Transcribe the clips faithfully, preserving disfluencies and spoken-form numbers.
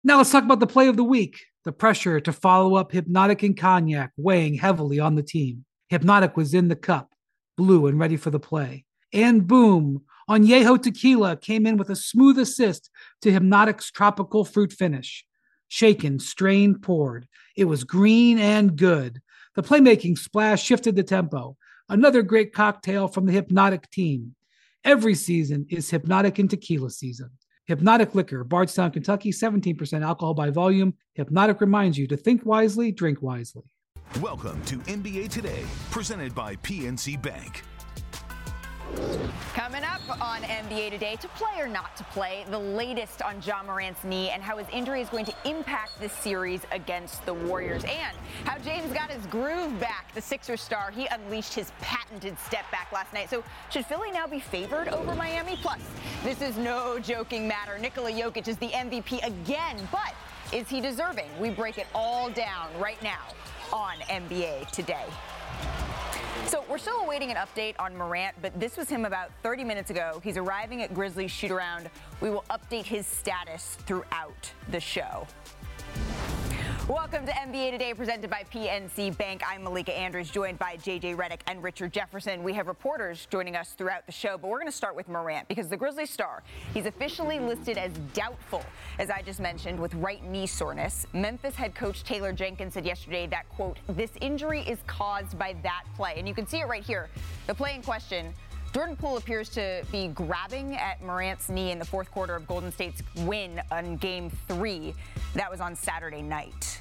Now let's talk about the play of the week. The pressure to follow up Hypnotic and Cognac weighing heavily on the team. Hypnotic was in the cup, blue and ready for the play. And boom, Añejo Tequila came in with a smooth assist to Hypnotic's tropical fruit finish. Shaken, strained, poured. It was green and good. The playmaking splash shifted the tempo. Another great cocktail from the Hypnotic team. Every season is Hypnotic and Tequila season. Hypnotic Liquor, Bardstown, Kentucky, seventeen percent alcohol by volume. Hypnotic reminds you to think wisely, drink wisely. Welcome to N B A Today, presented by P N C Bank. Coming up on N B A Today, to play or not to play, the latest on Ja Morant's knee and how his injury is going to impact this series against the Warriors, and how James got his groove back. The Sixers star, he unleashed his patented step back last night. So should Philly now be favored over Miami? Plus, this is no joking matter. Nikola Jokic is the M V P again, but is he deserving? We break it all down right now on N B A Today. So we're still awaiting an update on Morant, but this was him about thirty minutes ago. He's arriving at Grizzlies shoot-around. We will update his status throughout the show. Welcome to N B A Today, presented by P N C Bank. I'm Malika Andrews, joined by J J Redick and Richard Jefferson. We have reporters joining us throughout the show, but we're going to start with Morant because the Grizzlies star, he's officially listed as doubtful, as I just mentioned, with right knee soreness. Memphis head coach Taylor Jenkins said yesterday that, quote, this injury is caused by that play. And you can see it right here. The play in question, Jordan Poole appears to be grabbing at Morant's knee in the fourth quarter of Golden State's win on game three. That was on Saturday night.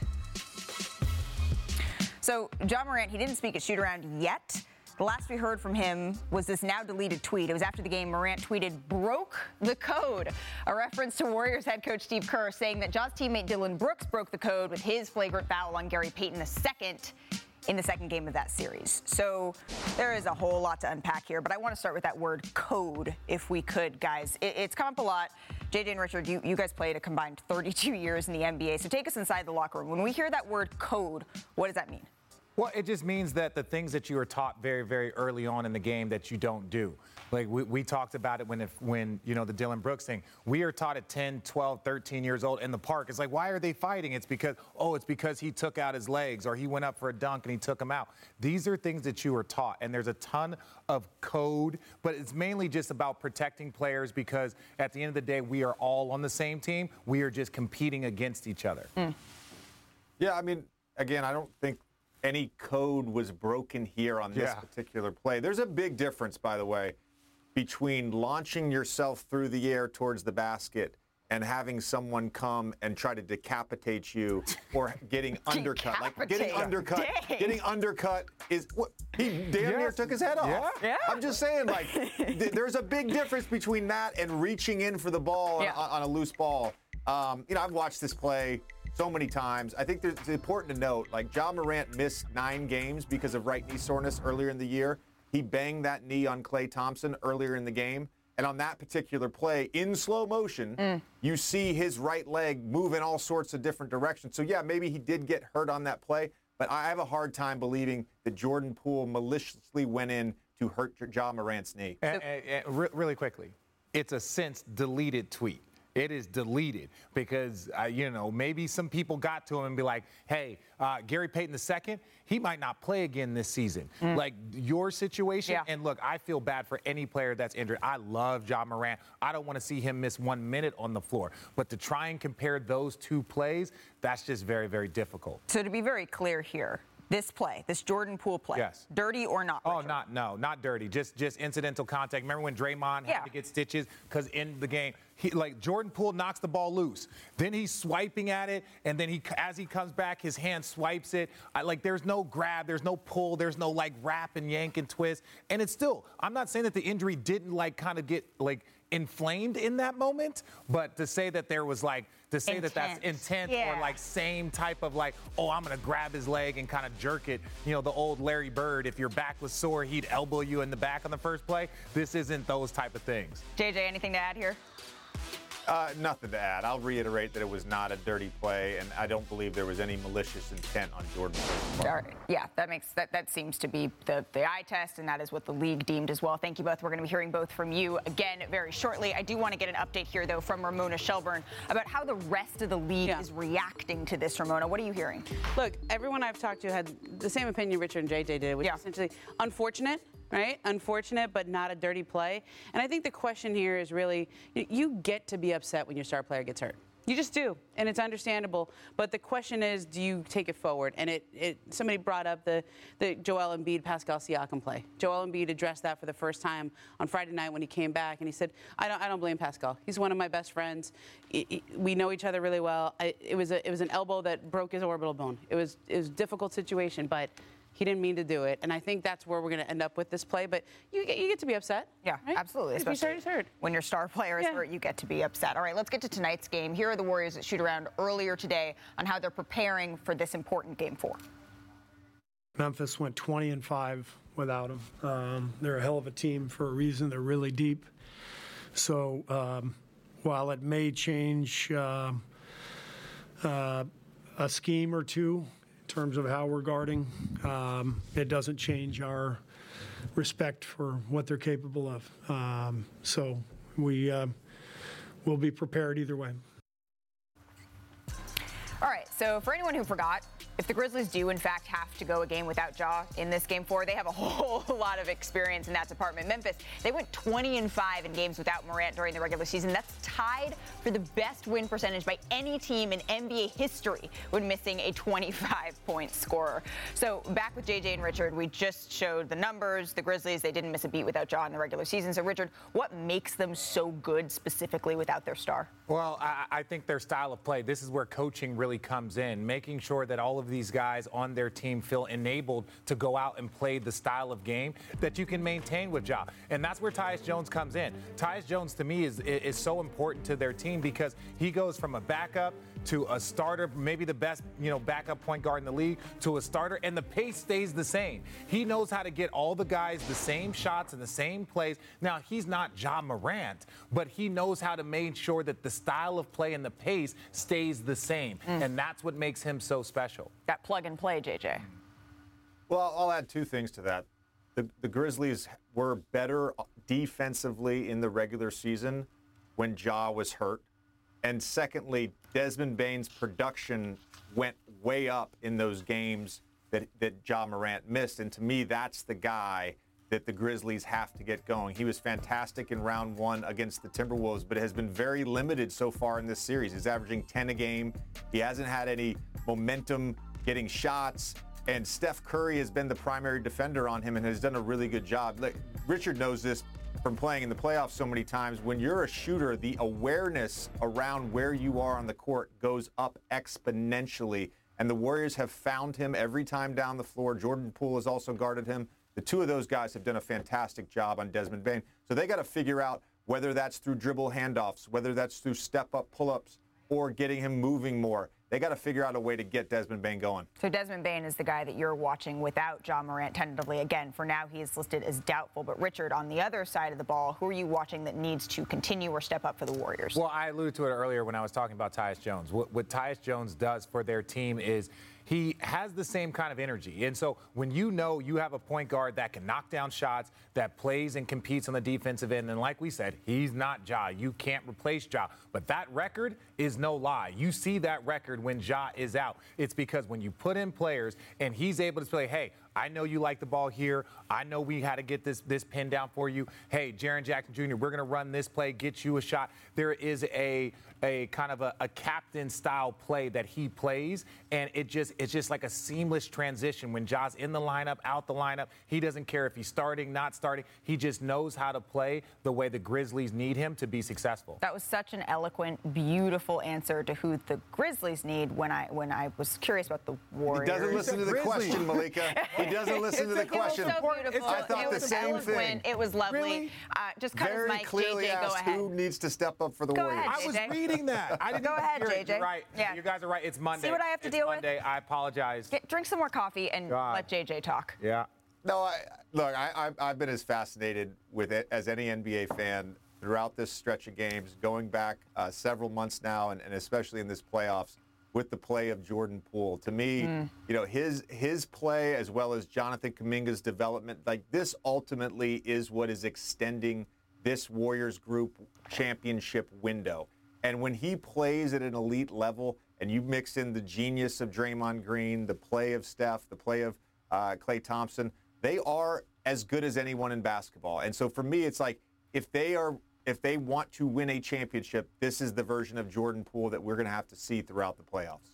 So Ja Morant, he didn't speak at shoot-around yet. The last we heard from him was this now deleted tweet. It was after the game. Morant tweeted, broke the code, a reference to Warriors head coach Steve Kerr saying that Ja's teammate Dillon Brooks broke the code with his flagrant foul on Gary Payton the second in the second game of that series. So there is a whole lot to unpack here, but I want to start with that word code, if we could, guys. It, it's come up a lot. J J and Richard, you, you guys played a combined thirty-two years in the N B A, so take us inside the locker room. When we hear that word code, what does that mean? Well, it just means that the things that you were taught very, very early on in the game that you don't do. Like we, we talked about it when, if, when, you know, the Dillon Brooks thing. We are taught at ten, twelve, thirteen years old in the park. It's like, why are they fighting? It's because, oh, it's because he took out his legs or he went up for a dunk and he took him out. These are things that you were taught, and there's a ton of code, but it's mainly just about protecting players because at the end of the day, we are all on the same team. We are just competing against each other. Mm. Yeah, I mean, again, I don't think any code was broken here on this yeah. particular play. There's a big difference, by the way, between launching yourself through the air towards the basket and having someone come and try to decapitate you or getting undercut. Like getting undercut. Dang. Getting undercut is what he damn yes. near took his head off. Yeah. Yeah. I'm just saying, like, th- there's a big difference between that and reaching in for the ball yeah. on, on a loose ball. Um, you know, I've watched this play so many times. I think there's, it's important to note, like, Ja Morant missed nine games because of right knee soreness earlier in the year. He banged that knee on Klay Thompson earlier in the game. And on that particular play, in slow motion, mm. you see his right leg move in all sorts of different directions. So, yeah, maybe he did get hurt on that play, but I have a hard time believing that Jordan Poole maliciously went in to hurt Ja Morant's knee. And, and, and re- really quickly, it's a since deleted tweet. It is deleted because, uh, you know, maybe some people got to him and be like, hey, uh, Gary Payton the second, he might not play again this season. Mm. Like your situation. Yeah. And look, I feel bad for any player that's injured. I love Ja Morant. I don't want to see him miss one minute on the floor. But to try and compare those two plays, that's just very, very difficult. So to be very clear here, this play, this Jordan Poole play, yes. dirty or not? Oh, Richard? not, no, not dirty. Just just incidental contact. Remember when Draymond yeah. had to get stitches because in the game, he like Jordan Poole knocks the ball loose. Then he's swiping at it, and then he, as he comes back, his hand swipes it. I, like there's no grab, there's no pull, there's no like wrap and yank and twist. And it's still, I'm not saying that the injury didn't like kind of get like inflamed in that moment, but to say that there was like, to say intense. that that's intent yeah. or like same type of like, oh, I'm going to grab his leg and kind of jerk it. You know, the old Larry Bird, if your back was sore, he'd elbow you in the back on the first play. This isn't those type of things. J J, anything to add here? Uh, nothing to add. I'll reiterate that it was not a dirty play, and I don't believe there was any malicious intent on Jordan Poole's part. All right. Yeah, that makes that that seems to be the, the eye test, and that is what the league deemed as well. Thank you both. We're going to be hearing both from you again very shortly. I do want to get an update here, though, from Ramona Shelburne about how the rest of the league yeah. is reacting to this. Ramona, what are you hearing? Look, everyone I've talked to had the same opinion Richard and J J did, which yeah. is essentially unfortunate. Right? Unfortunate, but not a dirty play. And I think the question here is really, you get to be upset when your star player gets hurt. You just do, and it's understandable. But the question is, do you take it forward? And it, it somebody brought up the, the Joel Embiid, Pascal Siakam play. Joel Embiid addressed that for the first time on Friday night when he came back, and he said, I don't, I don't blame Pascal. He's one of my best friends. He, he, we know each other really well. I, it was a, it was an elbow that broke his orbital bone. It was, it was a difficult situation, but he didn't mean to do it, and I think that's where we're going to end up with this play. But you get, you get to be upset. Yeah, right? absolutely. If Especially he's hurt. When your star player is yeah. hurt, you get to be upset. All right, let's get to tonight's game. Here are the Warriors that shoot around earlier today on how they're preparing for this important game four. Memphis went twenty and five without him. Um, they're a hell of a team for a reason. They're really deep. So um, while it may change uh, uh, a scheme or two, in terms of how we're guarding, um, it doesn't change our respect for what they're capable of. Um, so we uh, will be prepared either way. All right, so for anyone who forgot, if the Grizzlies do, in fact, have to go a game without Ja in this game four, they have a whole lot of experience in that department. Memphis, they went twenty and five in games without Morant during the regular season. That's tied for the best win percentage by any team in N B A history when missing a twenty-five point scorer. So back with J J and Richard, we just showed the numbers. The Grizzlies, they didn't miss a beat without Ja in the regular season. So, Richard, what makes them so good specifically without their star? Well, I, I think their style of play, this is where coaching really comes in, making sure that all of these guys on their team feel enabled to go out and play the style of game that you can maintain with Ja. And that's where Tyus Jones comes in. Tyus Jones, to me, is, is so important to their team because he goes from a backup to a starter, maybe the best, you know, backup point guard in the league, to a starter, and the pace stays the same. He knows how to get all the guys the same shots and the same plays. Now, he's not Ja Morant, but he knows how to make sure that the style of play and the pace stays the same, mm. and that's what makes him so special. That plug and play, J J. Well, I'll add two things to that. The, the Grizzlies were better defensively in the regular season when Ja was hurt. And secondly, Desmond Bane's production went way up in those games that, that Ja Morant missed. And to me, that's the guy that the Grizzlies have to get going. He was fantastic in round one against the Timberwolves, but has been very limited so far in this series. He's averaging ten a game. He hasn't had any momentum getting shots. And Steph Curry has been the primary defender on him and has done a really good job. Like, Richard knows this from playing in the playoffs so many times. When you're a shooter, the awareness around where you are on the court goes up exponentially. And the Warriors have found him every time down the floor. Jordan Poole has also guarded him. The two of those guys have done a fantastic job on Desmond Bane. So they got to figure out whether that's through dribble handoffs, whether that's through step-up pull-ups, or getting him moving more. They got to figure out a way to get Desmond Bane going. So Desmond Bane is the guy that you're watching without Ja Morant tentatively. Again, for now, he is listed as doubtful. But, Richard, on the other side of the ball, who are you watching that needs to continue or step up for the Warriors? Well, I alluded to it earlier when I was talking about Tyus Jones. What, what Tyus Jones does for their team is he has the same kind of energy. And so when you know you have a point guard that can knock down shots, that plays and competes on the defensive end, and like we said, he's not Ja. You can't replace Ja. But that record is no lie. You see that record when Ja is out. It's because when you put in players and he's able to say, hey, I know you like the ball here. I know we had to get this this pin down for you. Hey, Jaren Jackson Junior, we're going to run this play, get you a shot. There is a a kind of a, a captain-style play that he plays, and it just it's just like a seamless transition. When Ja's in the lineup, out the lineup, he doesn't care if he's starting, not starting. He just knows how to play the way the Grizzlies need him to be successful. That was such an eloquent, beautiful answer to who the Grizzlies need when I when I was curious about the Warriors. He doesn't listen to the Grizzlies. question, Malika. He doesn't listen to the question. It was so beautiful. I thought it the was same eloquent. thing. It was lovely. Really? Uh, just cut Very his mic, clearly J J, go asked ahead. who needs to step up for the Go Warriors. ahead, I was J J. reading that. I didn't Go ahead, hear J it. J. You're right. Yeah. You guys are right. It's Monday. See what I have to it's deal Monday. with? I apologize. Get, drink some more coffee and God. let J J talk. Yeah. No, I, look, I, I, I've been as fascinated with it as any N B A fan throughout this stretch of games, going back uh, several months now, and, and especially in this playoffs, with the play of Jordan Poole. To me, mm. you know, his his play as well as Jonathan Kuminga's development, like this ultimately is what is extending this Warriors group championship window. And when he plays at an elite level, and you mix in the genius of Draymond Green, the play of Steph, the play of uh, Klay Thompson, they are as good as anyone in basketball. And so for me, it's like if they are if they want to win a championship, this is the version of Jordan Poole that we're going to have to see throughout the playoffs.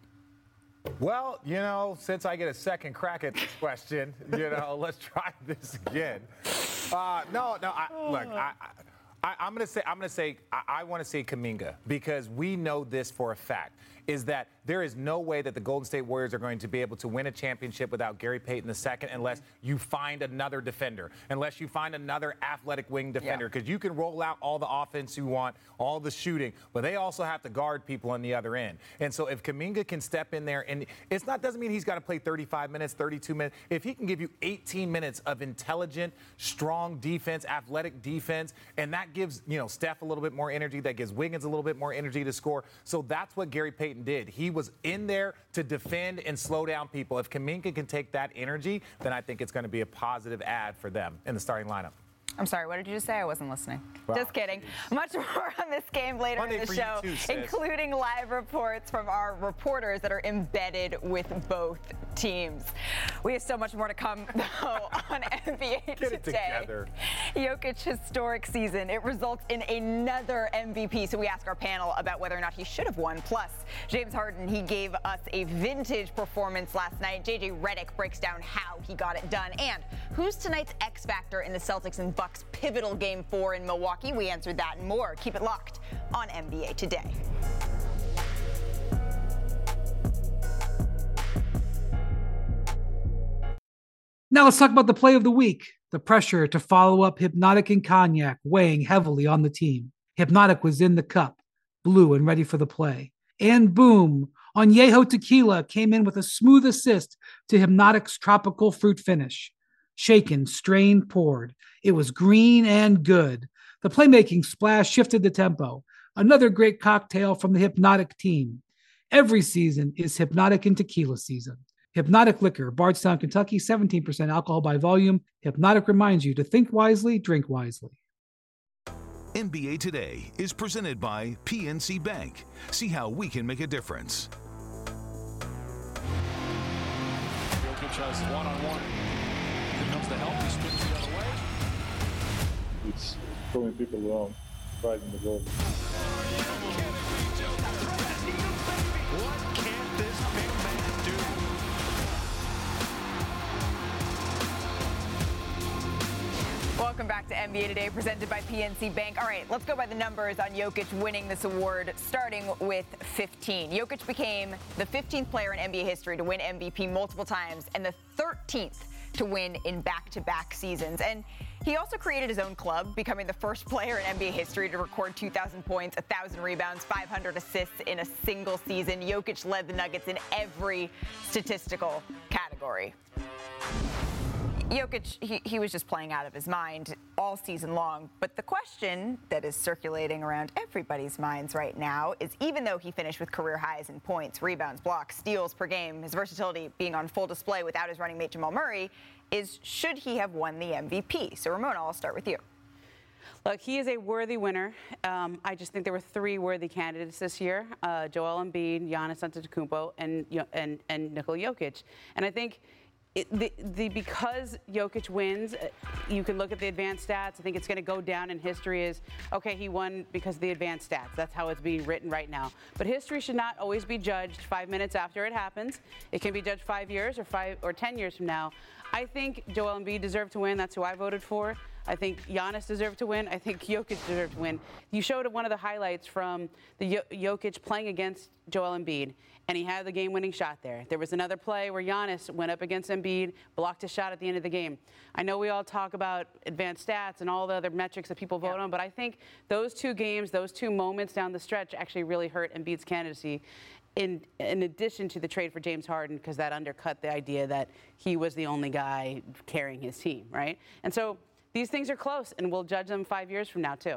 Well, you know, since I get a second crack at this question, you know, let's try this again. Uh, no, no, I, look, I, I, I'm going to say, I'm going to say, I, I want to say Kuminga, because we know this for a fact, is that there is no way that the Golden State Warriors are going to be able to win a championship without Gary Payton the second unless you find another defender, unless you find another athletic wing defender, because yeah. you can roll out all the offense you want, all the shooting, but they also have to guard people on the other end. And so if Kuminga can step in there, and it's not doesn't mean he's got to play thirty-five minutes, thirty-two minutes. If he can give you eighteen minutes of intelligent, strong defense, athletic defense, and that gives, you know, Steph a little bit more energy, that gives Wiggins a little bit more energy to score. So that's what Gary Payton did. He was in there to defend and slow down people. If Kuminga can take that energy, then I think it's going to be a positive add for them in the starting lineup. I'm sorry, what did you just say? I wasn't listening. Wow. Just kidding. Much more on this game later Monday in the show, too, including live reports from our reporters that are embedded with both teams. We have so much more to come, though, on N B A Get Today. It together. Jokic's historic season. It results in another M V P, so we ask our panel about whether or not he should have won. Plus, James Harden, he gave us a vintage performance last night. J J Redick breaks down how he got it done. And who's tonight's X factor in the Celtics and Bucks pivotal game four in Milwaukee? We answered that and more. Keep it locked on N B A Today. Now let's talk about the play of the week. The pressure to follow up Hypnotic and Cognac weighing heavily on the team. Hypnotic was in the cup, blue and ready for the play. And boom, Añejo Tequila came in with a smooth assist to Hypnotic's tropical fruit finish. Shaken, strained, poured. It was green and good. The playmaking splash shifted the tempo. Another great cocktail from the Hypnotic team. Every season is Hypnotic and Tequila season. Hypnotic Liquor, Bardstown, Kentucky, seventeen percent alcohol by volume. Hypnotic reminds you to think wisely, drink wisely. N B A Today is presented by P N C Bank. See how we can make a difference. Jokic has one-on-one. Here comes the help. He spins the other way. It's throwing people around, driving the ball. What can this big man do? Welcome back to N B A Today, presented by P N C Bank. All right, let's go by the numbers on Jokic winning this award, starting with fifteen. Jokic became the fifteenth player in N B A history to win M V P multiple times and the thirteenth to win in back-to-back seasons. And he also created his own club, becoming the first player in N B A history to record two thousand points, one thousand rebounds, five hundred assists in a single season. Jokic led the Nuggets in every statistical category. Jokic, he, he was just playing out of his mind all season long. But the question that is circulating around everybody's minds right now is, even though he finished with career highs in points, rebounds, blocks, steals per game, his versatility being on full display without his running mate Jamal Murray, is should he have won the M V P? So, Ramona, I'll start with you. Look, he is a worthy winner. Um, I just think there were three worthy candidates this year: uh, Joel Embiid, Giannis Antetokounmpo, and and and Nikola Jokic. And I think it, the, the because Jokic wins, you can look at the advanced stats. I think it's going to go down in history as, okay, he won because of the advanced stats. That's how it's being written right now. But history should not always be judged five minutes after it happens. It can be judged five years or five or ten years from now. I think Joel Embiid deserved to win. That's who I voted for. I think Giannis deserved to win. I think Jokic deserved to win. You showed one of the highlights from the Jokic playing against Joel Embiid, and he had the game-winning shot there. There was another play where Giannis went up against Embiid, blocked a shot at the end of the game. I know we all talk about advanced stats and all the other metrics that people vote yeah. on, but I think those two games, those two moments down the stretch actually really hurt Embiid's candidacy. In, in addition to the trade for James Harden, because that undercut the idea that he was the only guy carrying his team, right? And so these things are close, and we'll judge them five years from now, too.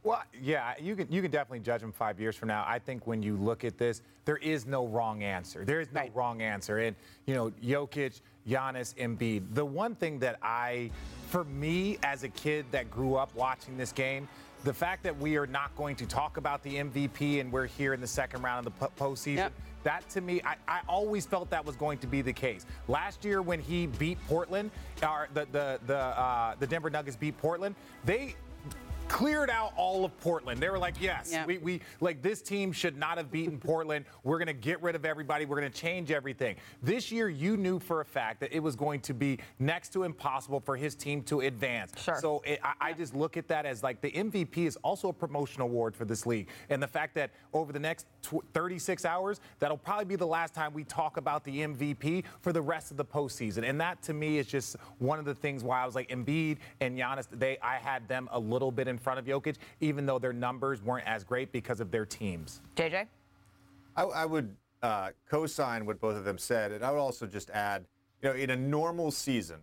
Well, yeah, you can you can definitely judge him five years from now. I think when you look at this, there is no wrong answer. There is no right. wrong answer. And, you know, Jokic, Giannis, Embiid. The one thing that I, for me as a kid that grew up watching this game, the fact that we are not going to talk about the M V P and we're here in the second round of the postseason, yep. that to me, I, I always felt that was going to be the case. Last year when he beat Portland, or the the the uh, the Denver Nuggets beat Portland, they cleared out all of Portland. They were like, yes, yep. we, we like this team should not have beaten Portland. We're going to get rid of everybody. We're going to change everything. This year, you knew for a fact that it was going to be next to impossible for his team to advance. Sure. So it, I, I just look at that as like the M V P is also a promotion award for this league. And the fact that over the next thirty-six hours, that'll probably be the last time we talk about the M V P for the rest of the postseason. And that, to me, is just one of the things why I was like, Embiid and Giannis, they, I had them a little bit in front of Jokic, even though their numbers weren't as great because of their teams. J J? I, I would uh, co-sign what both of them said, and I would also just add, you know, in a normal season,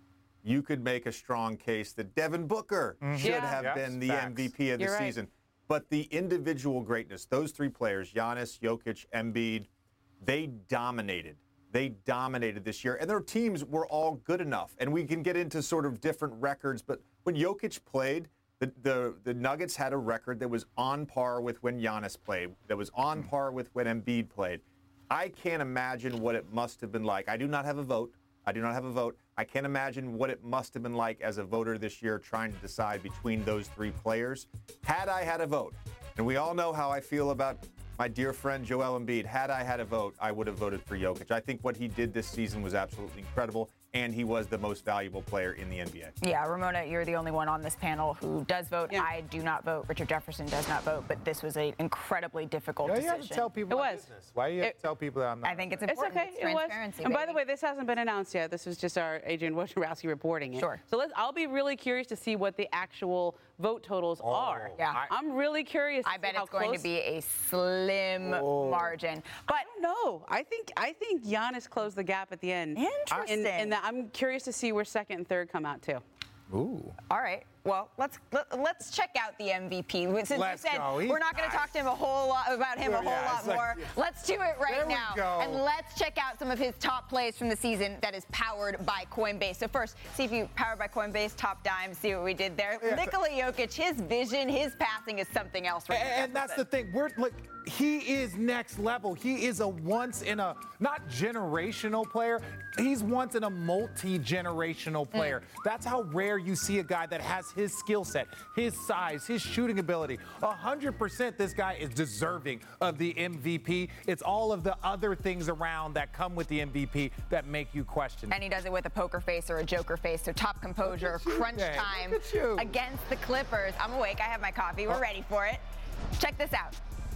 you could make a strong case that Devin Booker mm-hmm. should yeah. have yes, been the facts. M V P of the You're season. Right. But the individual greatness, those three players, Giannis, Jokic, Embiid, they dominated. They dominated this year, and their teams were all good enough. And we can get into sort of different records, but when Jokic played, The, the the Nuggets had a record that was on par with when Giannis played, that was on par with when Embiid played. I can't imagine what it must have been like. I do not have a vote. I do not have a vote. I can't imagine what it must have been like as a voter this year trying to decide between those three players. Had I had a vote, and we all know how I feel about my dear friend Joel Embiid, had I had a vote, I would have voted for Jokic. I think what he did this season was absolutely incredible, and he was the most valuable player in the N B A. Yeah, Ramona, you're the only one on this panel who does vote. Yeah. I do not vote. Richard Jefferson does not vote, but this was an incredibly difficult yeah, decision. You have to tell people it my was. business. Why do you have it, to tell people that I'm not? I think it's It's important. okay. It's it was. transparency. And by baby. the way, this hasn't been announced yet. This was just our Adrian Wojnarowski reporting it. Sure. So let's. I'll be really curious to see what the actual vote totals oh, are. Yeah. I, I'm really curious. To I bet see how it's going close. to be a slim oh. margin. But no, I think I think Giannis closed the gap at the end. Interesting. And, and I'm curious to see where second and third come out too. Ooh. All right. Well, let's let, let's check out the M V P. Since let's you said go. we're not going to talk to him a whole lot about him well, a whole yeah, lot like, more. yeah. Let's do it right there now. We go. And let's check out some of his top plays from the season that is powered by Coinbase. So first, see if you powered by Coinbase, top dime, see what we did there. Yeah. Nikola Jokic, his vision, his passing is something else right And, now. and that's the thing. We're like, he is next level. He is a once in a not generational player. He's once in a multi-generational player. Mm. That's how rare you see a guy that has his skill set, his size, his shooting ability. one hundred percent this guy is deserving of the M V P. It's all of the other things around that come with the M V P that make you question. And he does it with a poker face or a joker face. So top composure, crunch Dang. time against the Clippers. I'm awake. I have my coffee. We're oh. ready for it. Check this out.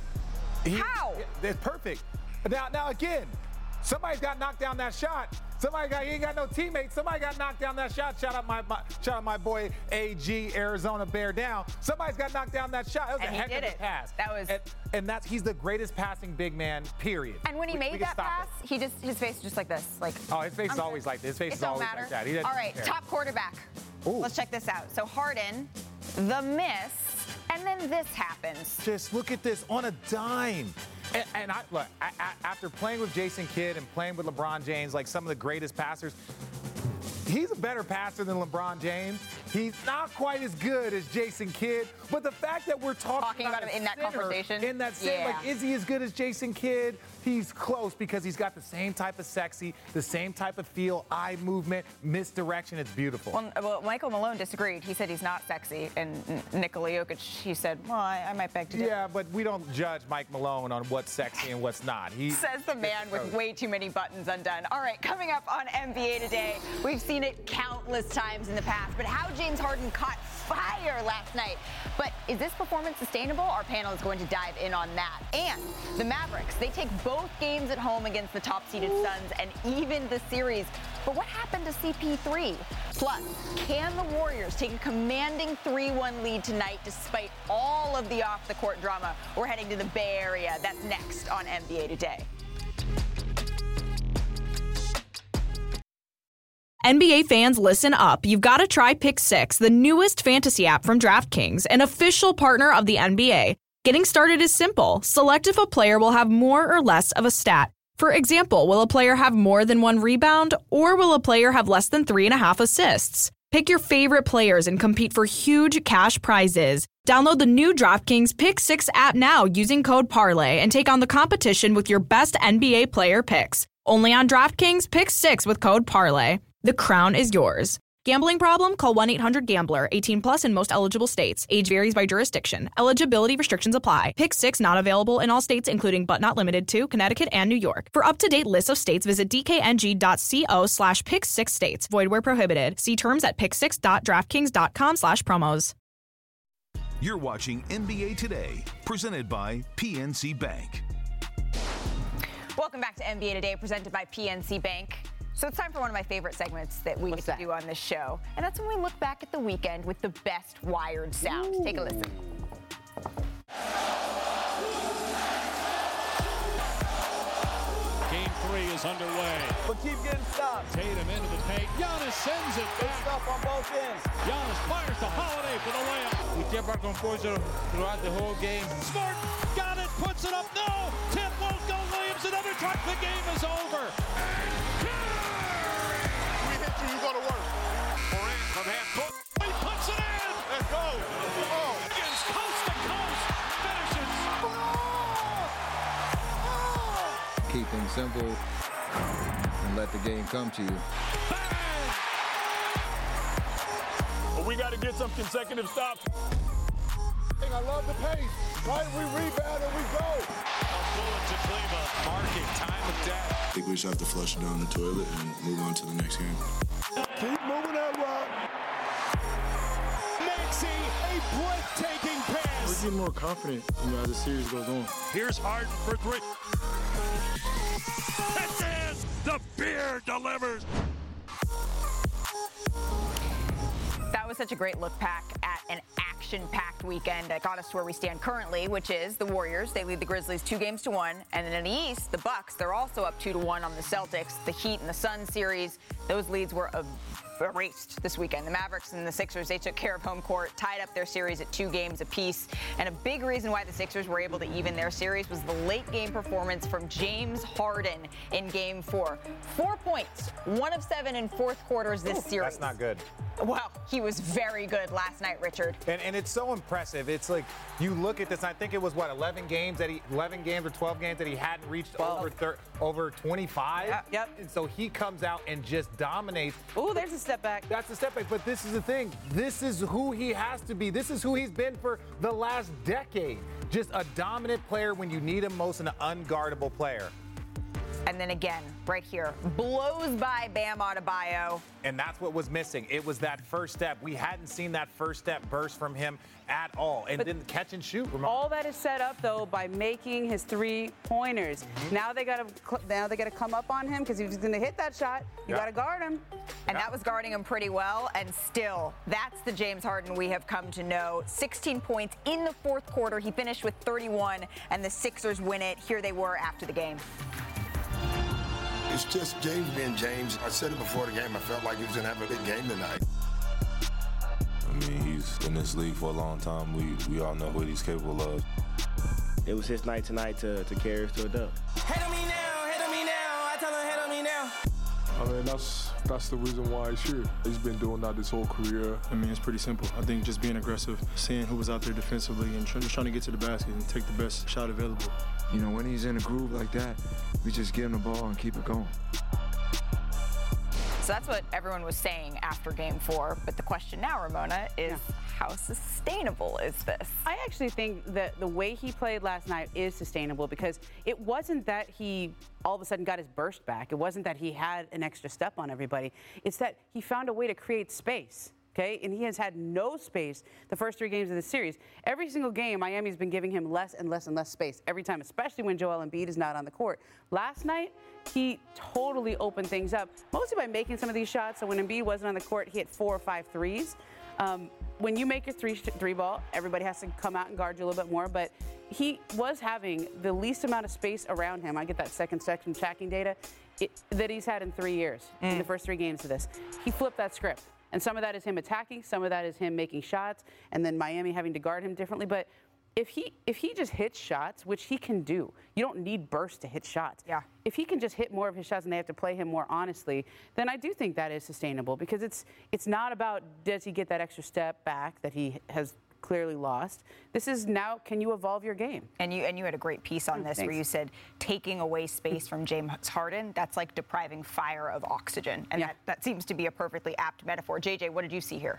He, How? It's perfect. Now, now again, somebody's got knocked down that shot. Somebody got, he ain't got no teammates. Somebody got knocked down that shot. Shout out my, my shout out my boy A G, Arizona Bear down. Somebody's got knocked down that shot. That was And a he heck did of a it. pass. That was- and, and that's he's the greatest passing big man. Period. And when he We- made we can that stop pass, it. he just his face was just like this, like. Oh, his face I'm is always good. like this. His face It is don't always matter. like that. He doesn't All right, care. top quarterback. Ooh. Let's check this out. So Harden, the miss, and then this happens. Just look at this on a dime. And, and I, look, I, I, after playing with Jason Kidd and playing with LeBron James, like some of the greatest passers, he's a better passer than LeBron James. He's not quite as good as Jason Kidd, but the fact that we're talking, Talking about him in that conversation? in that same, Yeah. like, is he as good as Jason Kidd? He's close because he's got the same type of sexy, the same type of feel, eye movement, misdirection. It's beautiful. Well, well, Michael Malone disagreed. He said he's not sexy, and N- Nikola Jokic, he said, well, I, I might beg to differ. Yeah, but we don't judge Mike Malone on what's sexy and what's not. He Says the man with way too many buttons undone. All right, coming up on N B A Today, we've seen it countless times in the past, but how James Harden caught fire last night. But is this performance sustainable? Our panel is going to dive in on that. And the Mavericks, they take both games at home against the top-seeded Suns and even the series. But what happened to C P three? Plus, can the Warriors take a commanding three one lead tonight despite all of the off-the-court drama? We're heading to the Bay Area. That's next on N B A Today. N B A fans, listen up. You've got to try Pick Six, the newest fantasy app from DraftKings, an official partner of the N B A. Getting started is simple. Select if a player will have more or less of a stat. For example, will a player have more than one rebound, or will a player have less than three and a half assists? Pick your favorite players and compete for huge cash prizes. Download the new DraftKings Pick Six app now using code Parlay and take on the competition with your best N B A player picks. Only on DraftKings Pick Six with code Parlay. The crown is yours. Gambling problem? Call one eight hundred gambler. eighteen plus in most eligible states. Age varies by jurisdiction. Eligibility restrictions apply. Pick Six not available in all states, including but not limited to Connecticut and New York. For up-to-date lists of states, visit dkng.co slash pick six states. Void where prohibited. See terms at pick six dot draftkings dot com slash promos. You're watching N B A Today, presented by P N C Bank. Welcome back to N B A Today, presented by P N C Bank. So it's time for one of my favorite segments that we What's get to that? do on this show. And that's when we look back at the weekend with the best Wired sound. Ooh. Take a listen. Game three is underway. But keep getting stopped. Tatum into the paint. Giannis sends it Good back. stuff on both ends. Giannis fires to Holiday for the layup. We kept our composure throughout the whole game. Smart got it, puts it up. No, tip won't go. Williams another try. The game is over. You go to work. Morant from half court. He puts it in. Let's go. Oh. Against coast to coast. Finishes. Keep things simple and let the game come to you. Well, we got to get some consecutive stops. I love the pace. Right, we rebound and we go. A bullet to Cleveland. Marking time of death. I think we just have to flush it down the toilet and move on to the next game. Keep moving that rock. Maxey, a breathtaking pass. We're getting more confident, you know, as the series goes on. Here's Harden for three. That's it. The beer delivers. That was such a great look back at an action-packed weekend that got us to where we stand currently, which is the Warriors. They lead the Grizzlies two games to one. And then in the East, the Bucks, they're also up two to one on the Celtics. The Heat and the Sun series, those leads were erased this weekend. The Mavericks and the Sixers, they took care of home court, tied up their series at two games apiece. And a big reason why the Sixers were able to even their series was the late game performance from James Harden in game four. Four points, one of seven in fourth quarters this Ooh, series. That's not good. Well, he was very good last night, Richard. And, and it's so impressive. It's like you look at this. I think it was what eleven games that he, eleven games or twelve games that he hadn't reached over thir- over twenty-five. Yep, yep. And so he comes out and just dominates. Ooh, there's a step back. That's a step back. But this is the thing. This is who he has to be. This is who he's been for the last decade. Just a dominant player when you need him most, and an unguardable player. And then again, right here, blows by Bam Adebayo. And that's what was missing. It was that first step. We hadn't seen that first step burst from him at all. And But then catch and shoot. Ramon. All that is set up though by making his three pointers. Mm-hmm. Now they got to now they got to come up on him because if he's going to hit that shot, you Yeah. got to guard him. And that was guarding him pretty well. And still, that's the James Harden we have come to know. sixteen points in the fourth quarter. He finished with thirty-one, and the Sixers win it. Here they were after the game. It's just James being James. I said it before the game. I felt like he was going to have a big game tonight. I mean, he's in this league for a long time. We we all know what he's capable of. It was his night tonight to, to carry us to a dub. Head on me now, head on me now. I tell him head on me now. I mean, that's that's the reason why he's here. He's been doing that his whole career. I mean, it's pretty simple. I think just being aggressive, seeing who was out there defensively, and try, just trying to get to the basket and take the best shot available. You know, when he's in a groove like that, we just give him the ball and keep it going. So that's what everyone was saying after game four. But the question now, Ramona, is yeah. how sustainable is this? I actually think that the way he played last night is sustainable because it wasn't that he all of a sudden got his burst back. It wasn't that he had an extra step on everybody. It's that he found a way to create space. Okay, and he has had no space the first three games of the series. Every single game, Miami's been giving him less and less and less space every time, especially when Joel Embiid is not on the court. Last night, he totally opened things up, mostly by making some of these shots. So when Embiid wasn't on the court, he hit four or five threes. Um, when you make a three three ball, everybody has to come out and guard you a little bit more. But he was having the least amount of space around him. I get that second section tracking data it, that he's had in three years mm. in the first three games of this. He flipped that script. And some of that is him attacking, some of that is him making shots, and then Miami having to guard him differently. But if he if he just hits shots, which he can do, you don't need burst to hit shots. Yeah. If he can just hit more of his shots and they have to play him more honestly, then I do think that is sustainable because it's it's not about does he get that extra step back that he has clearly lost. This is now, can you evolve your game? And you and you had a great piece on oh, this thanks. where you said taking away space from James Harden, that's like depriving fire of oxygen. And yeah. that, that seems to be a perfectly apt metaphor. J J, what did you see here?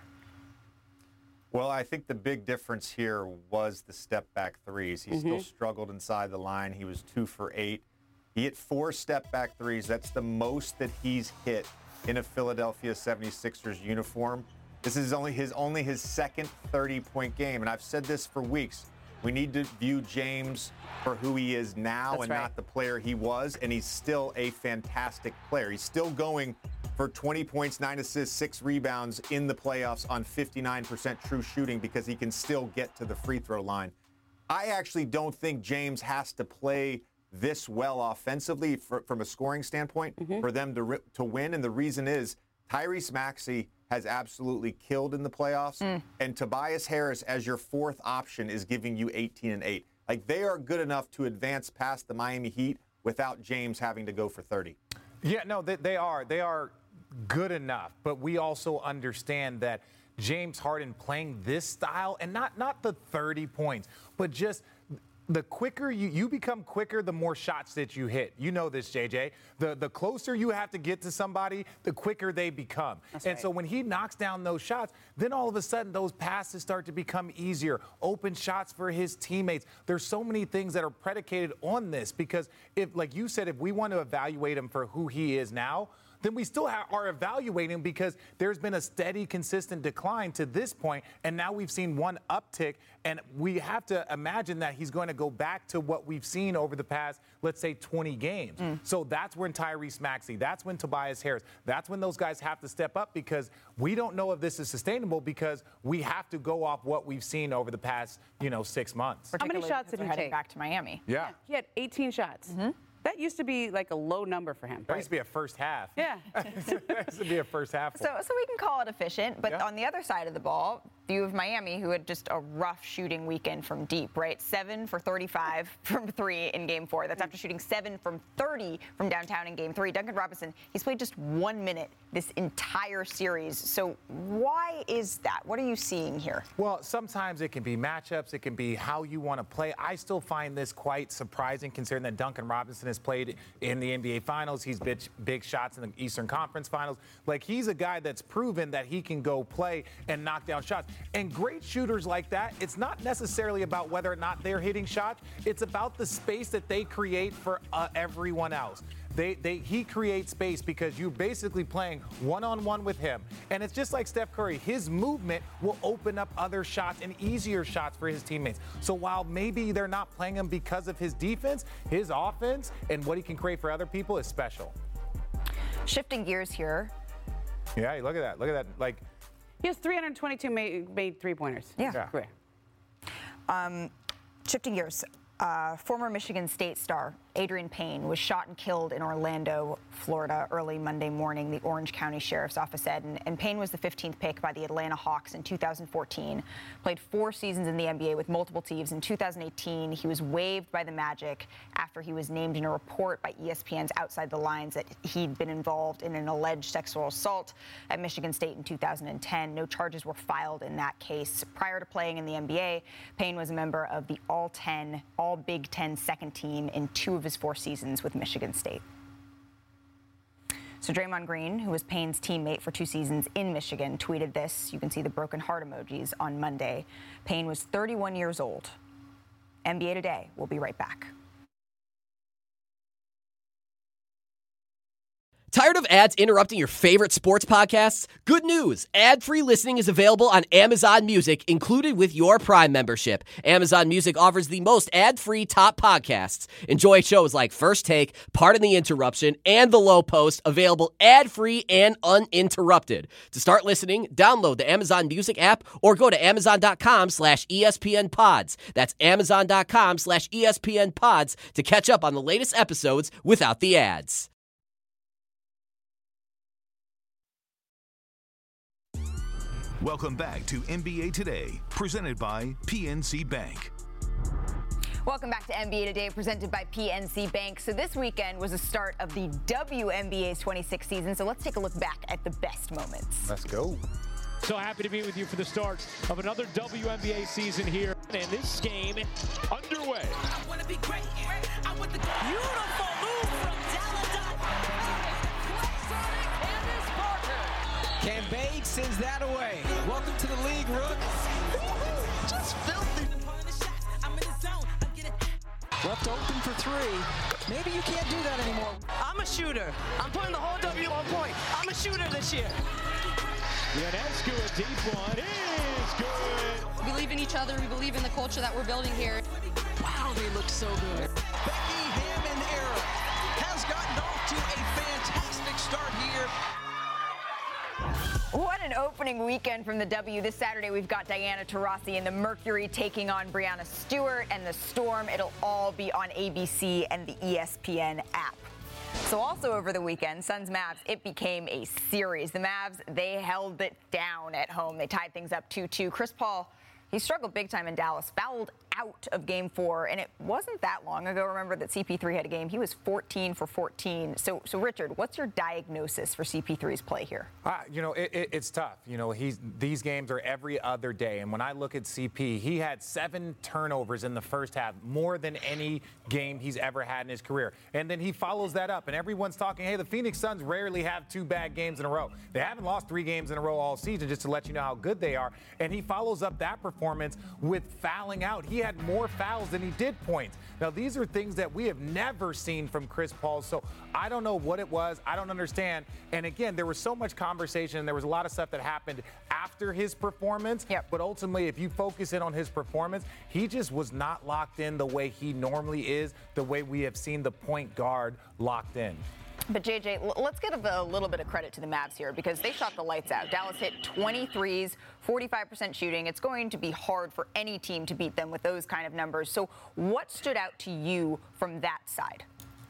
Well, I think the big difference here was the step-back threes. He mm-hmm. still struggled inside the line. He was two for eight. He hit four step-back threes. That's the most that he's hit in a Philadelphia seventy-sixers uniform. This is only his only his second thirty-point game, and I've said this for weeks. We need to view James for who he is now That's and right. not the player he was, and he's still a fantastic player. He's still going for twenty points, nine assists, six rebounds in the playoffs on fifty-nine percent true shooting because he can still get to the free throw line. I actually don't think James has to play this well offensively for, from a scoring standpoint mm-hmm. for them to to win, and the reason is Tyrese Maxey has absolutely killed in the playoffs, mm. and Tobias Harris as your fourth option is giving you eighteen and eight. Like, they are good enough to advance past the Miami Heat without James having to go for thirty. Yeah, no, they, they are. They are good enough, but we also understand that James Harden playing this style, and not not the thirty points, but just the quicker you, you become quicker, the more shots that you hit. You know this, J J. The the closer you have to get to somebody, the quicker they become. That's and right. so when he knocks down those shots, then all of a sudden those passes start to become easier. Open shots for his teammates. There's so many things that are predicated on this because if, like you said, if we want to evaluate him for who he is now, then we still ha- are evaluating because there's been a steady, consistent decline to this point, and now we've seen one uptick, and we have to imagine that he's going to go back to what we've seen over the past, let's say, twenty games. Mm. So that's when Tyrese Maxey, that's when Tobias Harris, that's when those guys have to step up because we don't know if this is sustainable because we have to go off what we've seen over the past, you know, six months. How many shots did he take? Back to Miami. Yeah. yeah. He had eighteen shots. Mm-hmm. That used to be like a low number for him. That right. used to be a first half. Yeah. That used to be a first half. So, so we can call it efficient, but yeah. on the other side of the ball, view of Miami, who had just a rough shooting weekend from deep, right? Seven for thirty-five from three in game four. That's after shooting seven from thirty from downtown in game three. Duncan Robinson, he's played just one minute this entire series. So why is that? What are you seeing here? Well, sometimes it can be matchups. It can be how you want to play. I still find this quite surprising considering that Duncan Robinson has played in the N B A Finals. He's big, big shots in the Eastern Conference Finals. Like, he's a guy that's proven that he can go play and knock down shots. And great shooters like that, it's not necessarily about whether or not they're hitting shots. It's about the space that they create for uh, everyone else. They, they, he creates space because you're basically playing one-on-one with him. And it's just like Steph Curry. His movement will open up other shots and easier shots for his teammates. So while maybe they're not playing him because of his defense, his offense and what he can create for other people is special. Shifting gears here. Yeah, look at that. Look at that. Like, he has three hundred twenty-two made, made three-pointers. Yeah. yeah. Um, shifting gears. Uh, former Michigan State star Adrian Payne was shot and killed in Orlando, Florida, early Monday morning, the Orange County Sheriff's Office said. And, and Payne was the fifteenth pick by the Atlanta Hawks in two thousand fourteen, played four seasons in the N B A with multiple teams. In two thousand eighteen, he was waived by the Magic after he was named in a report by E S P N's Outside the Lines that he'd been involved in an alleged sexual assault at Michigan State in two thousand ten. No charges were filed in that case. Prior to playing in the N B A, Payne was a member of the All ten, All Big Ten second team in two of his four seasons with Michigan State. So Draymond Green, who was Payne's teammate for two seasons in Michigan, tweeted this. You can see the broken heart emojis on Monday. Payne was thirty-one years old. N B A Today. We'll be right back. Tired of ads interrupting your favorite sports podcasts? Good news! Ad-free listening is available on Amazon Music, included with your Prime membership. Amazon Music offers the most ad-free top podcasts. Enjoy shows like First Take, Pardon the Interruption, and The Low Post, available ad-free and uninterrupted. To start listening, download the Amazon Music app or go to amazon.com slash ESPN pods. That's amazon.com slash ESPN pods to catch up on the latest episodes without the ads. Welcome back to N B A Today, presented by P N C Bank. Welcome back to N B A Today, presented by P N C Bank. So this weekend was the start of the W N B A's twenty-sixth season, so let's take a look back at the best moments. Let's go. So happy to be with you for the start of another W N B A season here, and this game underway. I want to be great. I want the beautiful move from Cam Bade sends that away. Welcome to the league, Rook. Just filthy. Left open for three. Maybe you can't do that anymore. I'm a shooter. I'm putting the whole W on point. I'm a shooter this year. Ionescu, a deep one is good. We believe in each other. We believe in the culture that we're building here. Wow, they look so good. Becky Hammond era has gotten off to a fantastic start here. What an opening weekend from the W. This Saturday, we've got Diana Taurasi and the Mercury taking on Breanna Stewart and the Storm. It'll all be on A B C and the E S P N app. So also over the weekend, Suns Mavs, it became a series. The Mavs, they held it down at home. They tied things up two two. Chris Paul, he struggled big time in Dallas, fouled out of game four, and it wasn't that long ago. Remember that C P three had a game. He was fourteen for fourteen. So, so Richard, what's your diagnosis for C P three's play here? Uh, you know, it, it, it's tough. You know, he's these games are every other day, and when I look at C P, he had seven turnovers in the first half, more than any game he's ever had in his career. And then he follows that up, and everyone's talking, hey, the Phoenix Suns rarely have two bad games in a row. They haven't lost three games in a row all season, just to let you know how good they are. And he follows up that performance with fouling out. He had more fouls than he did points. Now, these are things that we have never seen from Chris Paul, so I don't know what it was. I don't understand. And again, there was so much conversation, and there was a lot of stuff that happened after his performance. Yep. But ultimately, if you focus in on his performance, he just was not locked in the way he normally is, the way we have seen the point guard locked in. But, J J, let's give a little bit of credit to the Mavs here because they shot the lights out. Dallas hit twenty-threes, forty-five percent shooting. It's going to be hard for any team to beat them with those kind of numbers. So what stood out to you from that side?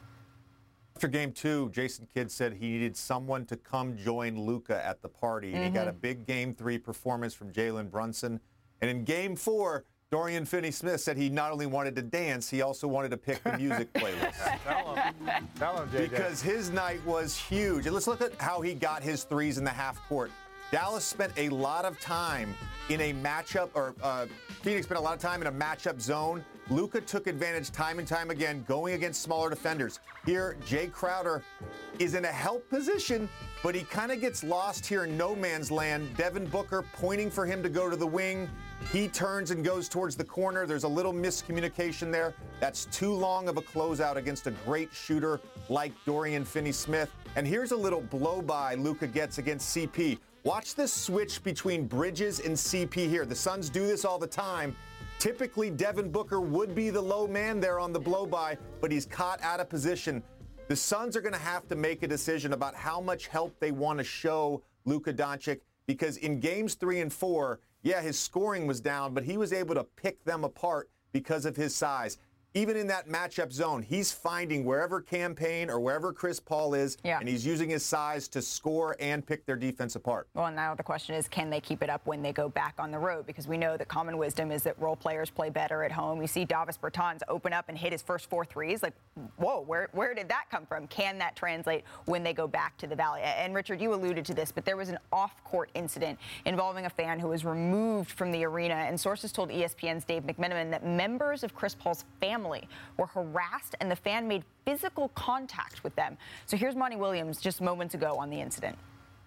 After game two, Jason Kidd said he needed someone to come join Luka at the party. And mm-hmm. he got a big game three performance from Jalen Brunson. And in game four, Dorian Finney-Smith said he not only wanted to dance, he also wanted to pick the music playlist. Tell him. Tell him, J J. Because his night was huge. And let's look at how he got his threes in the half court. Dallas spent a lot of time in a matchup, or uh, Phoenix spent a lot of time in a matchup zone. Luka took advantage time and time again, going against smaller defenders. Here, Jay Crowder is in a help position, but he kind of gets lost here in no man's land. Devin Booker pointing for him to go to the wing. He turns and goes towards the corner. There's a little miscommunication there. That's too long of a closeout against a great shooter like Dorian Finney-Smith. And here's a little blow-by Luka gets against C P. Watch this switch between Bridges and C P here. The Suns do this all the time. Typically, Devin Booker would be the low man there on the blow-by, but he's caught out of position. The Suns are going to have to make a decision about how much help they want to show Luka Doncic, because in games three and four, yeah, his scoring was down, but he was able to pick them apart because of his size. Even in that matchup zone, he's finding wherever Cam Payne or wherever Chris Paul is, yeah. and he's using his size to score and pick their defense apart. Well, now the question is, can they keep it up when they go back on the road? Because we know that common wisdom is that role players play better at home. You see Davis Bertans open up and hit his first four threes. Like, whoa, where, where did that come from? Can that translate when they go back to the Valley? And, Richard, you alluded to this, but there was an off-court incident involving a fan who was removed from the arena, and sources told E S P N's Dave McMenamin that members of Chris Paul's family were harassed and the fan made physical contact with them. So here's Monty Williams just moments ago on the incident.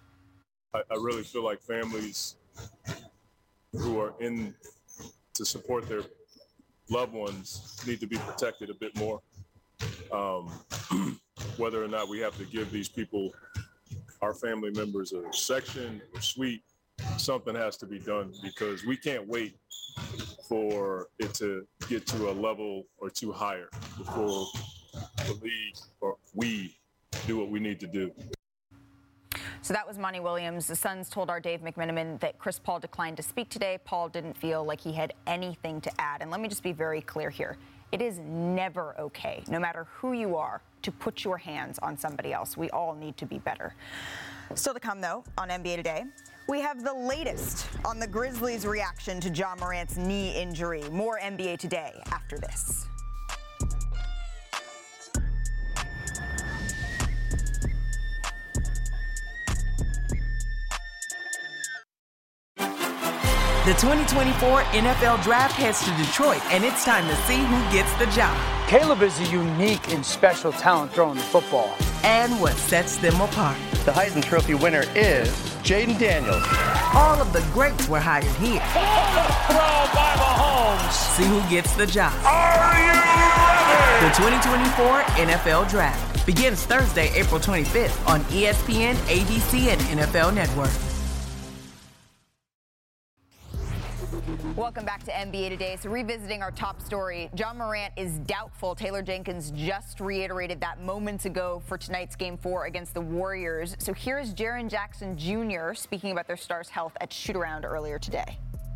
I, I really feel like families who are in to support their loved ones need to be protected a bit more. Um, whether or not we have to give these people our family members a section or suite, something has to be done because we can't wait for it to get to a level or two higher before the league or we do what we need to do. So that was Monty Williams. The Suns told our Dave McMenamin that Chris Paul declined to speak today. Paul didn't feel like he had anything to add. And let me just be very clear here. It is never okay, no matter who you are, to put your hands on somebody else. We all need to be better. Still to come, though, on N B A Today, we have the latest on the Grizzlies' reaction to Ja Morant's knee injury. More N B A Today after this. The twenty twenty-four N F L Draft heads to Detroit, and it's time to see who gets the job. Caleb is a unique and special talent throwing the football. And what sets them apart. The Heisman Trophy winner is Jaden Daniels. All of the greats were hired here. Throw by Mahomes. See who gets the job. Are you ready? The twenty twenty-four N F L Draft begins Thursday, April twenty-fifth on E S P N, A B C, and N F L Network. Welcome back to N B A Today. So revisiting our top story, Ja Morant is doubtful. Taylor Jenkins just reiterated that moments ago for tonight's Game four against the Warriors. So here's Jaren Jackson Junior speaking about their star's health at shoot-around earlier today.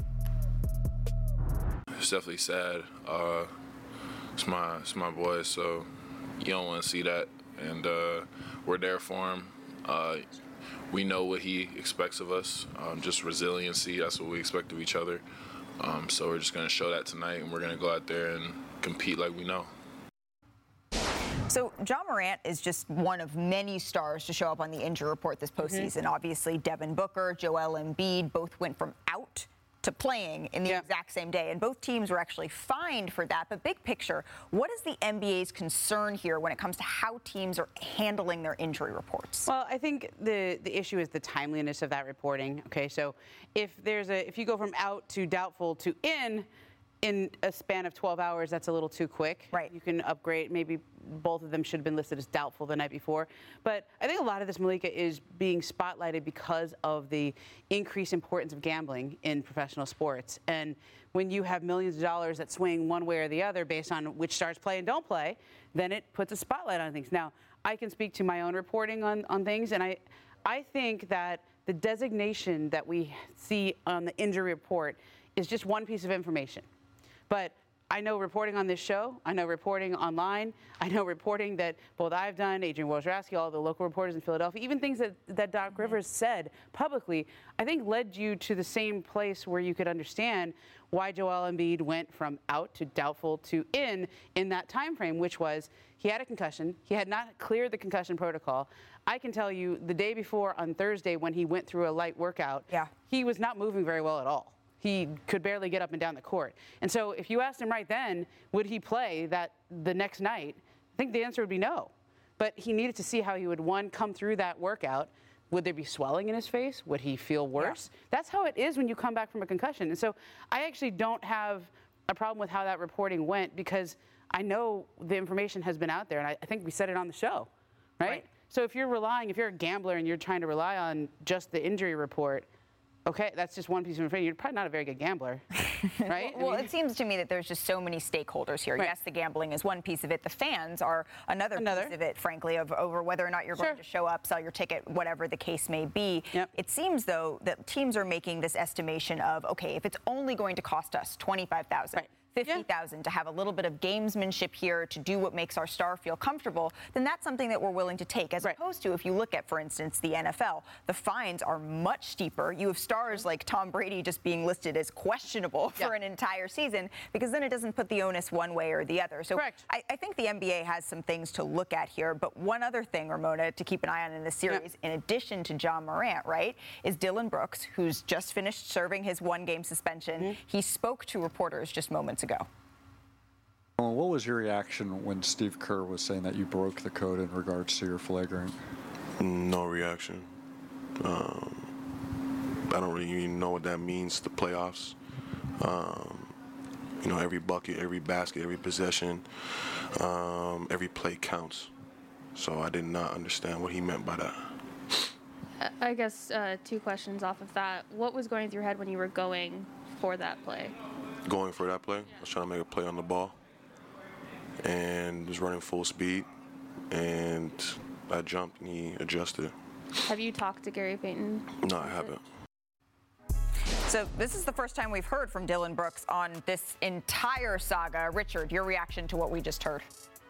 It's definitely sad. Uh, it's my it's my boy, so you don't want to see that. And uh, we're there for him. Uh, we know what he expects of us, um, just resiliency. That's what we expect of each other. Um, so we're just going to show that tonight, and we're going to go out there and compete like we know. So Ja Morant is just one of many stars to show up on the injury report this postseason. Mm-hmm. Obviously, Devin Booker, Joel Embiid both went from out to playing in the yeah. exact same day, and both teams were actually fined for that. But big picture, what is the N B A's concern here when it comes to how teams are handling their injury reports? Well, I think the the issue is the timeliness of that reporting. Okay, so if there's a if you go from out to doubtful to in in a span of twelve hours, that's a little too quick. Right. You can upgrade. Maybe both of them should have been listed as doubtful the night before. But I think a lot of this, Malika, is being spotlighted because of the increased importance of gambling in professional sports. And when you have millions of dollars that swing one way or the other based on which stars play and don't play, then it puts a spotlight on things. Now, I can speak to my own reporting on, on things, and I, I think that the designation that we see on the injury report is just one piece of information. But I know reporting on this show, I know reporting online, I know reporting that both I've done, Adrian Wojnarowski, all the local reporters in Philadelphia, even things that, that Doc mm-hmm. Rivers said publicly, I think led you to the same place where you could understand why Joel Embiid went from out to doubtful to in in that time frame, which was he had a concussion. He had not cleared the concussion protocol. I can tell you the day before on Thursday when he went through a light workout, yeah. he was not moving very well at all. He could barely get up and down the court. And so if you asked him right then, would he play that the next night, I think the answer would be no. But he needed to see how he would, one, come through that workout. Would there be swelling in his face? Would he feel worse? Yeah. That's how it is when you come back from a concussion. And so I actually don't have a problem with how that reporting went because I know the information has been out there, and I, I think we said it on the show, right? right? So if you're relying, if you're a gambler and you're trying to rely on just the injury report, okay, that's just one piece of information. You're probably not a very good gambler, right? well, I mean, it seems to me that there's just so many stakeholders here. Right. Yes, the gambling is one piece of it. The fans are another, another. piece of it, frankly, of over whether or not you're sure. going to show up, sell your ticket, whatever the case may be. Yep. It seems, though, that teams are making this estimation of, okay, if it's only going to cost us twenty-five thousand dollars, right. fifty thousand dollars to have a little bit of gamesmanship here to do what makes our star feel comfortable, then that's something that we're willing to take. As right. opposed to if you look at, for instance, the N F L, the fines are much steeper. You have stars like Tom Brady just being listed as questionable yeah. for an entire season because then it doesn't put the onus one way or the other. So I, I think the N B A has some things to look at here. But one other thing, Ramona, to keep an eye on in this series, yeah. in addition to Ja Morant, right, is Dillon Brooks, who's just finished serving his one-game suspension. Mm-hmm. He spoke to reporters just moments ago. What was your reaction when Steve Kerr was saying that you broke the code in regards to your flagrant? No reaction. Um, I don't really even know what that means, the playoffs. Um, you know, every bucket, every basket, every possession, um, every play counts. So I did not understand what he meant by that. I guess uh, two questions off of that. What was going through your head when you were going for that play? Going for that play? I was trying to make a play on the ball and was running full speed, and I jumped and he adjusted. Have you talked to Gary Payton? No, I haven't. So this is the first time we've heard from Dillon Brooks on this entire saga. Richard, your reaction to what we just heard?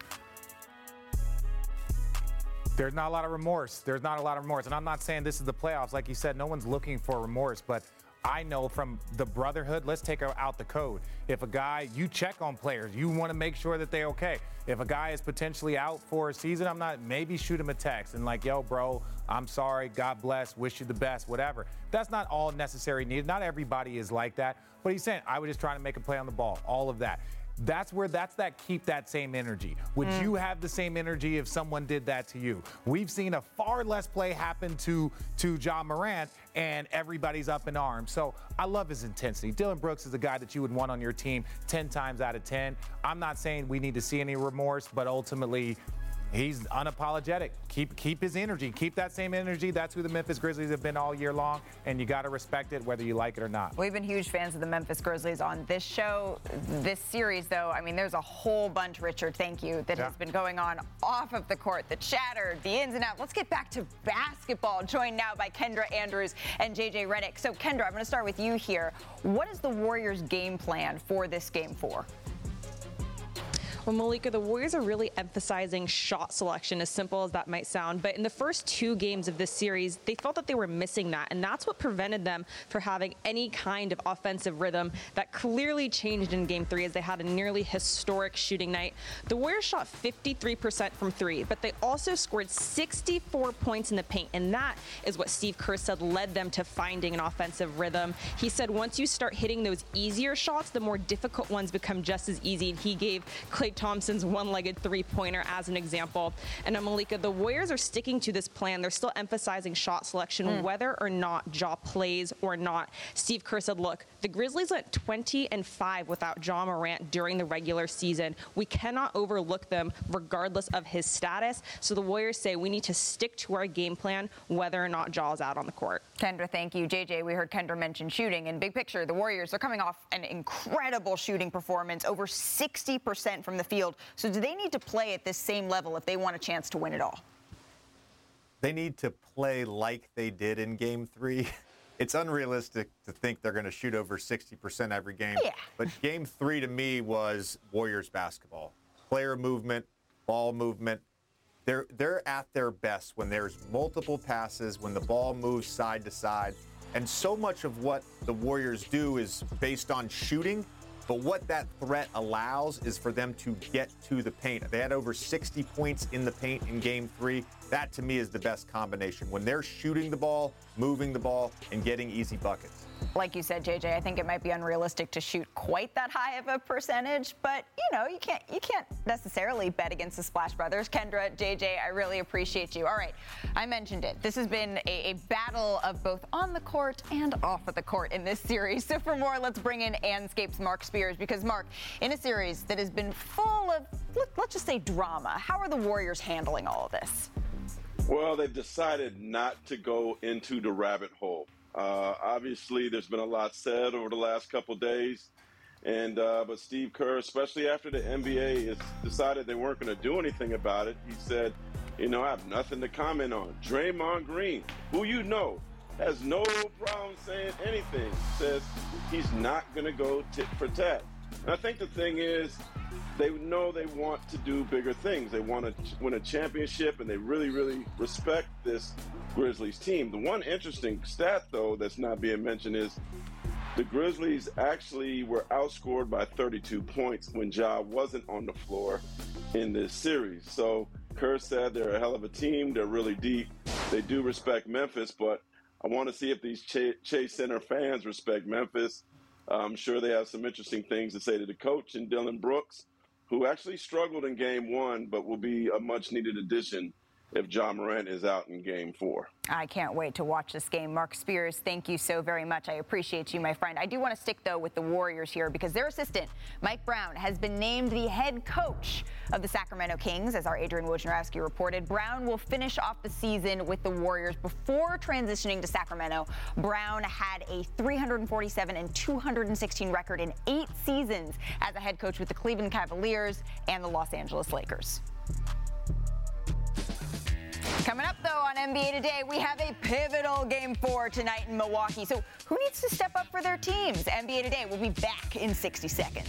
There's not a lot of remorse. There's not a lot of remorse. And I'm not saying this is the playoffs. Like you said, no one's looking for remorse. But I know from the brotherhood, let's take out the code. If a guy, you check on players. You want to make sure that they're okay. If a guy is potentially out for a season, I'm not, maybe shoot him a text and like, yo, bro, I'm sorry. God bless. Wish you the best, whatever. That's not all necessary needed. Not everybody is like that. But he's saying, I was just trying to make a play on the ball. All of that. That's where that's that keep that same energy. Would mm. you have the same energy if someone did that to you? We've seen a far less play happen to to Ja Morant, and everybody's up in arms. So I love his intensity. Dillon Brooks is a guy that you would want on your team ten times out of ten. I'm not saying we need to see any remorse, but ultimately, he's unapologetic. Keep keep his energy. Keep that same energy. That's who the Memphis Grizzlies have been all year long, and you got to respect it whether you like it or not. We've been huge fans of the Memphis Grizzlies on this show. This series, though, I mean, there's a whole bunch, Richard, thank you, that yeah. has been going on off of the court, the chatter, the ins and outs. Let's get back to basketball, joined now by Kendra Andrews and J J Redick. So, Kendra, I'm going to start with you here. What is the Warriors' game plan for this game four? Well, Malika, the Warriors are really emphasizing shot selection, as simple as that might sound. But in the first two games of this series, they felt that they were missing that. And that's what prevented them from having any kind of offensive rhythm. That clearly changed in game three as they had a nearly historic shooting night. The Warriors shot fifty-three percent from three, but they also scored sixty-four points in the paint. And that is what Steve Kerr said led them to finding an offensive rhythm. He said once you start hitting those easier shots, the more difficult ones become just as easy. And he gave Klay Thompson's one-legged three-pointer as an example. And uh, Malika, the Warriors are sticking to this plan. They're still emphasizing shot selection, mm. whether or not Ja plays or not. Steve Kerr said, look, the Grizzlies went twenty and five without Ja Morant during the regular season. We cannot overlook them regardless of his status. So the Warriors say we need to stick to our game plan, whether or not Ja is out on the court. Kendra, thank you. J J, we heard Kendra mention shooting. In big picture, the Warriors are coming off an incredible shooting performance, over sixty percent from the field. So do they need to play at this same level if they want a chance to win it all? They need to play like they did in game three. It's unrealistic to think they're going to shoot over sixty percent every game. Yeah. But game three to me was Warriors basketball. Player movement, ball movement. They're, they're at their best when there's multiple passes, when the ball moves side to side. And so much of what the Warriors do is based on shooting. But what that threat allows is for them to get to the paint. They had over sixty points in the paint in game three. That, to me, is the best combination. When they're shooting the ball, moving the ball, and getting easy buckets. Like you said, J J, I think it might be unrealistic to shoot quite that high of a percentage, but you know, you can't you can't necessarily bet against the Splash Brothers. Kendra, J J, I really appreciate you. All right, I mentioned it. This has been a, a battle of both on the court and off of the court in this series. So for more, let's bring in Anscape's Mark Spears, because Mark, in a series that has been full of, let, let's just say, drama, how are the Warriors handling all of this? Well, they've decided not to go into the rabbit hole. Uh, obviously, there's been a lot said over the last couple days, and uh, but Steve Kerr, especially after the N B A has decided they weren't going to do anything about it, he said, you know, I have nothing to comment on. Draymond Green, who you know, has no problem saying anything, says he's not going to go tit for tat. And I think the thing is, they know they want to do bigger things. They want to win a championship, and they really, really respect this Grizzlies team. The one interesting stat, though, that's not being mentioned is the Grizzlies actually were outscored by thirty-two points when Ja wasn't on the floor in this series. So Kerr said they're a hell of a team. They're really deep. They do respect Memphis, but I want to see if these Ch- Chase Center fans respect Memphis. I'm sure they have some interesting things to say to the coach and Dillon Brooks, who actually struggled in game one, but will be a much-needed addition if Ja Morant is out in game four. I can't wait to watch this game. Mark Spears, thank you so very much. I appreciate you, my friend. I do want to stick, though, with the Warriors here because their assistant, Mike Brown, has been named the head coach of the Sacramento Kings. As our Adrian Wojnarowski reported, Brown will finish off the season with the Warriors. Before transitioning to Sacramento, Brown had a three forty-seven and two sixteen record in eight seasons as a head coach with the Cleveland Cavaliers and the Los Angeles Lakers. Coming up, though, on N B A Today, we have a pivotal game four tonight in Milwaukee. So who needs to step up for their teams? N B A Today will be back in sixty seconds.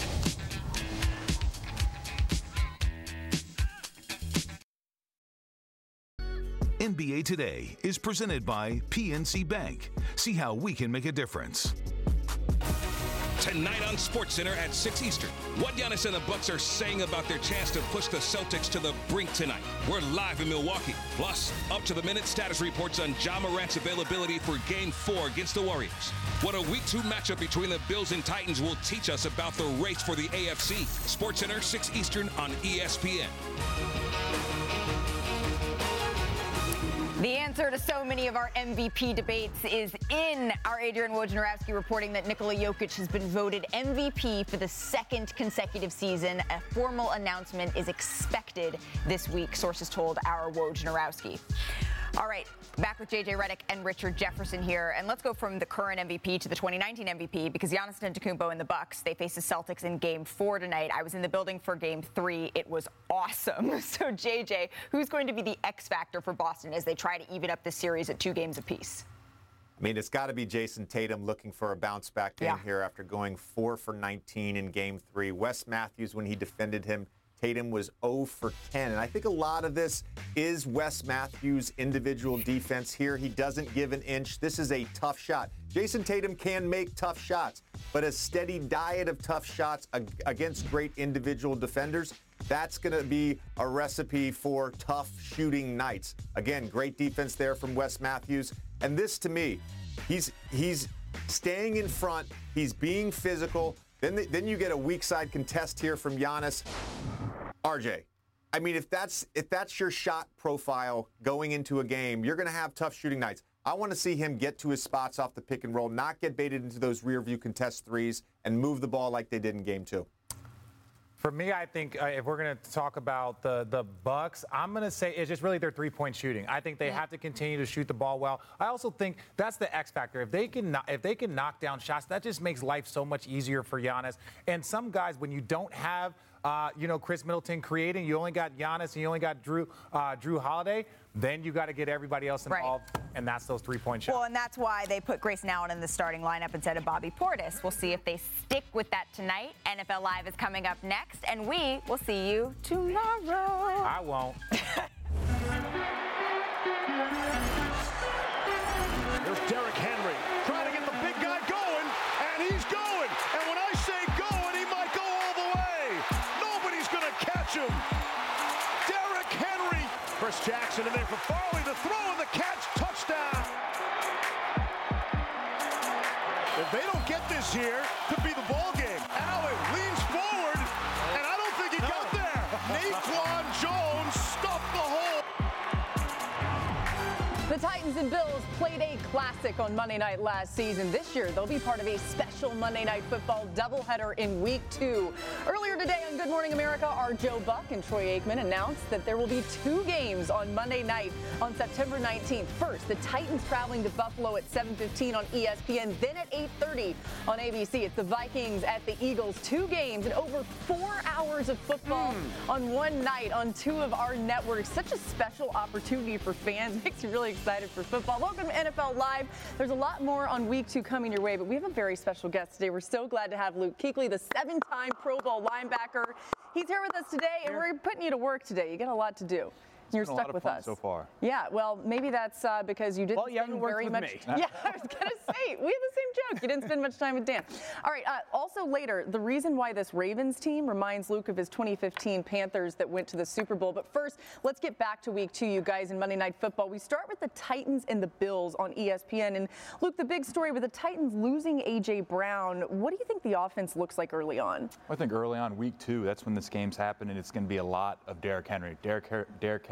N B A Today is presented by P N C Bank. See how we can make a difference. Tonight on SportsCenter at six Eastern, what Giannis and the Bucks are saying about their chance to push the Celtics to the brink tonight. We're live in Milwaukee. Plus, up-to-the-minute status reports on Ja Morant's availability for Game four against the Warriors. What a Week two matchup between the Bills and Titans will teach us about the race for the A F C. SportsCenter, six Eastern on E S P N. The answer to so many of our M V P debates is in our Adrian Wojnarowski reporting that Nikola Jokic has been voted M V P for the second consecutive season. A formal announcement is expected this week, sources told our Wojnarowski. All right, back with J J Redick and Richard Jefferson here, and let's go from the current M V P to the twenty nineteen M V P because Giannis Antetokounmpo and the Bucks, they face the Celtics in Game Four tonight. I was in the building for Game Three. It was awesome. So J J, who's going to be the X factor for Boston as they try to even up this series at two games apiece? I mean, it's got to be Jason Tatum looking for a bounce back game yeah. here after going four for nineteen in Game Three. Wes Matthews, when he defended him, Tatum was zero for ten. And I think a lot of this is Wes Matthews' individual defense here. He doesn't give an inch. This is a tough shot. Jason Tatum can make tough shots, but a steady diet of tough shots against great individual defenders, that's going to be a recipe for tough shooting nights. Again, great defense there from Wes Matthews. And this, to me, he's he's staying in front. He's being physical. Then, the, then you get a weak side contest here from Giannis. R J, I mean, if that's if that's your shot profile going into a game, you're going to have tough shooting nights. I want to see him get to his spots off the pick and roll, not get baited into those rear view contest threes, and move the ball like they did in Game Two. For me, I think uh, if we're going to talk about the, the Bucks, I'm going to say it's just really their three-point shooting. I think they yeah. have to continue to shoot the ball well. I also think that's the X factor. If they can if they can knock down shots, that just makes life so much easier for Giannis. And some guys, when you don't have uh, you know Chris Middleton creating, you only got Giannis and you only got Drew uh, Drew Holiday. Then you got to get everybody else involved, right. and that's those three-point shots. Well, and that's why they put Grayson Allen in the starting lineup instead of Bobby Portis. We'll see if they stick with that tonight. N F L Live is coming up next, and we will see you tomorrow. I won't. Here's Derrick Henry trying to get the big guy going, and he's going. And when I say going, he might go all the way. Nobody's going to catch him. Chris Jackson in there for Farley, the throw and the catch, touchdown. If they don't get this here, could be the ball game. Allen leans forward, and I don't think he got there. Naquan Jones stuffed the hole. The Titans and Bills played a classic on Monday night last season. This year, they'll be part of a special Monday Night Football doubleheader in Week Two. Earlier today on Good Morning America, our Joe Buck and Troy Aikman announced that there will be two games on Monday night on September nineteenth. First, the Titans traveling to Buffalo at seven fifteen on E S P N, then at eight thirty on A B C. It's the Vikings at the Eagles. Two games and over four hours of football mm. on one night on two of our networks. Such a special opportunity for fans. Makes you really excited for football. Welcome to N F L Live. There's a lot more on Week Two coming your way, but we have a very special guest today. We're so glad to have Luke Kuechly, the seven-time Pro Bowl linebacker. He's here with us today, and we're putting you to work today. You got a lot to do. You're stuck a lot of with fun us so far. Yeah, well, maybe that's uh, because you didn't well, you spend very with much. Me. Yeah, I was gonna say we have the same joke. You didn't spend much time with Dan. All right. Uh, also later, the reason why this Ravens team reminds Luke of his twenty fifteen Panthers that went to the Super Bowl. But first, let's get back to Week Two, you guys, in Monday Night Football. We start with the Titans and the Bills on E S P N. And Luke, the big story with the Titans losing A J Brown. What do you think the offense looks like early on? I think early on, Week Two, that's when this game's happening. It's going to be a lot of Derrick Henry. Derrick, Derrick Henry.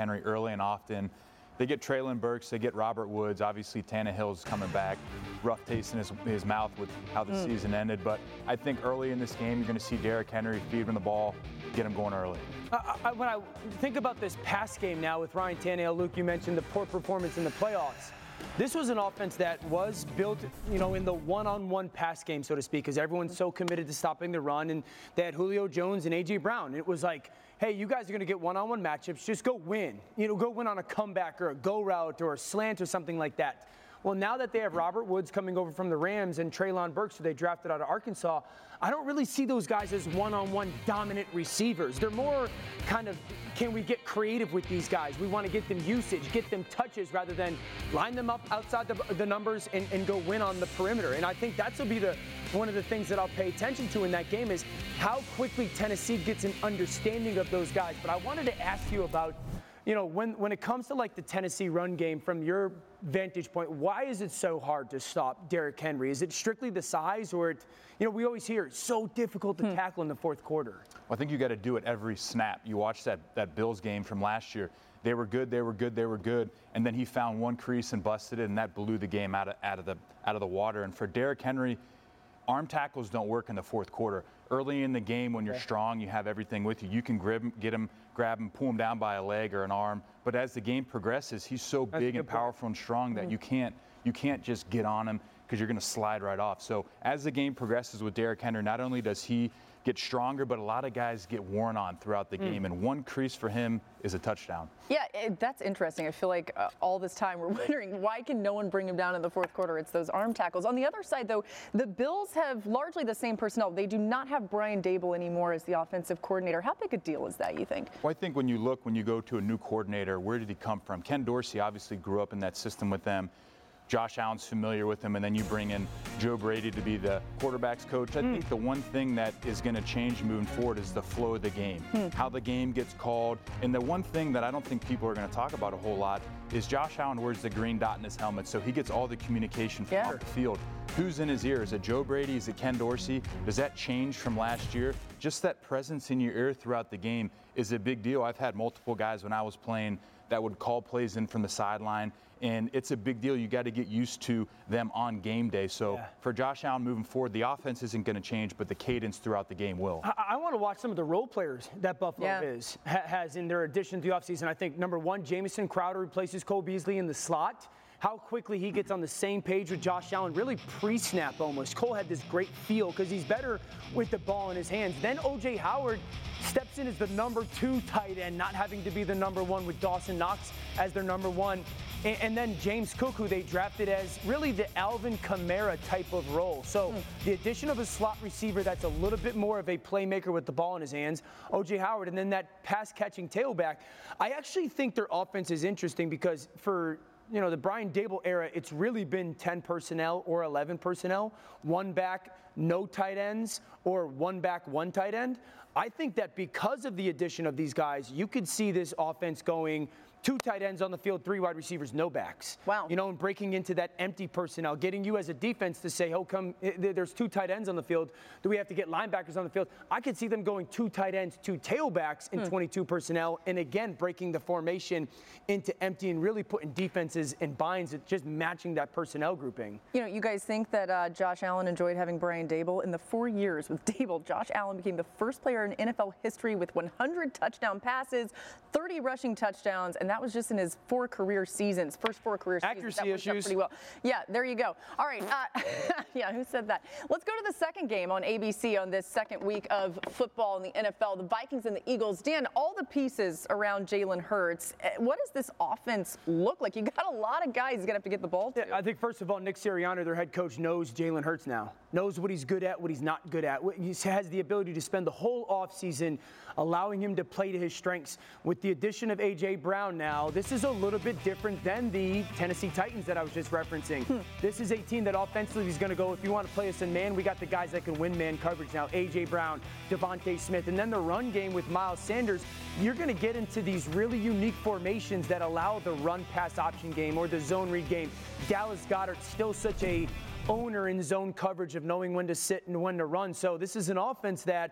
Henry early and often. They get Treylon Burks, they get Robert Woods. Obviously, Tannehill's coming back. Rough taste in his, his mouth with how the mm. season ended. But I think early in this game, you're going to see Derrick Henry feed him the ball, get him going early. Uh, I, when I think about this pass game now with Ryan Tannehill, Luke, you mentioned the poor performance in the playoffs. This was an offense that was built, you know, in the one-on-one pass game, so to speak, because everyone's so committed to stopping the run, and they had Julio Jones and A J Brown. It was like, hey, you guys are going to get one-on-one matchups. Just go win. You know, go win on a comeback or a go route or a slant or something like that. Well, now that they have Robert Woods coming over from the Rams and Treylon Burks, who they drafted out of Arkansas, I don't really see those guys as one-on-one dominant receivers. They're more kind of, can we get creative with these guys? We want to get them usage, get them touches, rather than line them up outside the, the numbers and, and go win on the perimeter. And I think that's will be the one of the things that I'll pay attention to in that game is how quickly Tennessee gets an understanding of those guys. But I wanted to ask you about, you know, when, when it comes to like the Tennessee run game, from your vantage point, why is it so hard to stop Derrick Henry? Is it strictly the size, or, it, you know, we always hear it's so difficult to hmm. tackle in the fourth quarter? Well, I think you got to do it every snap. You watch that, that Bills game from last year. They were good, they were good, they were good, and then he found one crease and busted it, and that blew the game out of, out of, the, out of the water. And for Derrick Henry, arm tackles don't work in the fourth quarter. Early in the game, when you're okay. strong, you have everything with you. You can grab him, get him, grab him, pull him down by a leg or an arm. But as the game progresses, he's so That's big and powerful point. and strong that mm-hmm. you can't you can't just get on him because you're going to slide right off. So as the game progresses with Derrick Henry, not only does he get stronger, but a lot of guys get worn on throughout the mm. game, and one crease for him is a touchdown. Yeah, it, that's interesting. I feel like uh, all this time we're wondering, why can no one bring him down in the fourth quarter? It's those arm tackles. On the other side, though, the Bills have largely the same personnel. They do not have Brian Daboll anymore as the offensive coordinator. How big a deal is that, you think? Well, I think when you look, when you go to a new coordinator, where did he come from? Ken Dorsey obviously grew up in that system with them. Josh Allen's familiar with him, and then you bring in Joe Brady to be the quarterback's coach. I mm. think the one thing that is going to change moving forward is the flow of the game, mm. how the game gets called. And the one thing that I don't think people are going to talk about a whole lot is Josh Allen wears the green dot in his helmet, so he gets all the communication from yeah. off the field. Who's in his ear? Is it Joe Brady? Is it Ken Dorsey? Does that change from last year? Just that presence in your ear throughout the game is a big deal. I've had multiple guys when I was playing that would call plays in from the sideline, and it's a big deal. You got to get used to them on game day. So yeah. for Josh Allen moving forward, the offense isn't going to change, but the cadence throughout the game will. I, I want to watch some of the role players that Buffalo yeah. is, ha, has in their addition to the offseason. I think, number one, Jamison Crowder replaces Cole Beasley in the slot. How quickly he gets on the same page with Josh Allen, really pre-snap almost. Cole had this great feel because he's better with the ball in his hands. Then O J Howard steps in as the number two tight end, not having to be the number one with Dawson Knox as their number one. And, and then James Cook, who they drafted as really the Alvin Kamara type of role. So mm. the addition of a slot receiver that's a little bit more of a playmaker with the ball in his hands, O J Howard, and then that pass-catching tailback. I actually think their offense is interesting because for – you know, the Brian Daboll era, it's really been ten personnel or eleven personnel, one back, no tight ends, or one back, one tight end. I think that because of the addition of these guys, you could see this offense going two tight ends on the field, three wide receivers, no backs. Wow. You know, and breaking into that empty personnel, getting you as a defense to say, oh, come, there's two tight ends on the field. Do we have to get linebackers on the field? I could see them going two tight ends, two tailbacks in hmm. twenty-two personnel, and again, breaking the formation into empty and really putting defenses in binds, just matching that personnel grouping. You know, you guys think that uh, Josh Allen enjoyed having Brian Daboll? In the four years with Daboll, Josh Allen became the first player in N F L history with one hundred touchdown passes, thirty rushing touchdowns, and that was just in his four career seasons, first four career Accuracy seasons. That worked issues. out pretty well. Yeah, there you go. All right. Uh, yeah, who said that? Let's go to the second game on A B C on this second week of football in the N F L, the Vikings and the Eagles. Dan, all the pieces around Jalen Hurts. What does this offense look like? You got a lot of guys you're going to have to get the ball to. Yeah, I think, first of all, Nick Sirianni, their head coach, knows Jalen Hurts now. Knows what he's good at, what he's not good at. He has the ability to spend the whole offseason allowing him to play to his strengths. With the addition of A J Brown now, this is a little bit different than the Tennessee Titans that I was just referencing. Hmm. This is a team that offensively is going to go, if you want to play us in man, we got the guys that can win man coverage now. A J Brown, Devontae Smith, and then the run game with Miles Sanders. You're going to get into these really unique formations that allow the run-pass option game or the zone read game. Dallas Goedert, still such a owner in zone coverage of knowing when to sit and when to run. So this is an offense that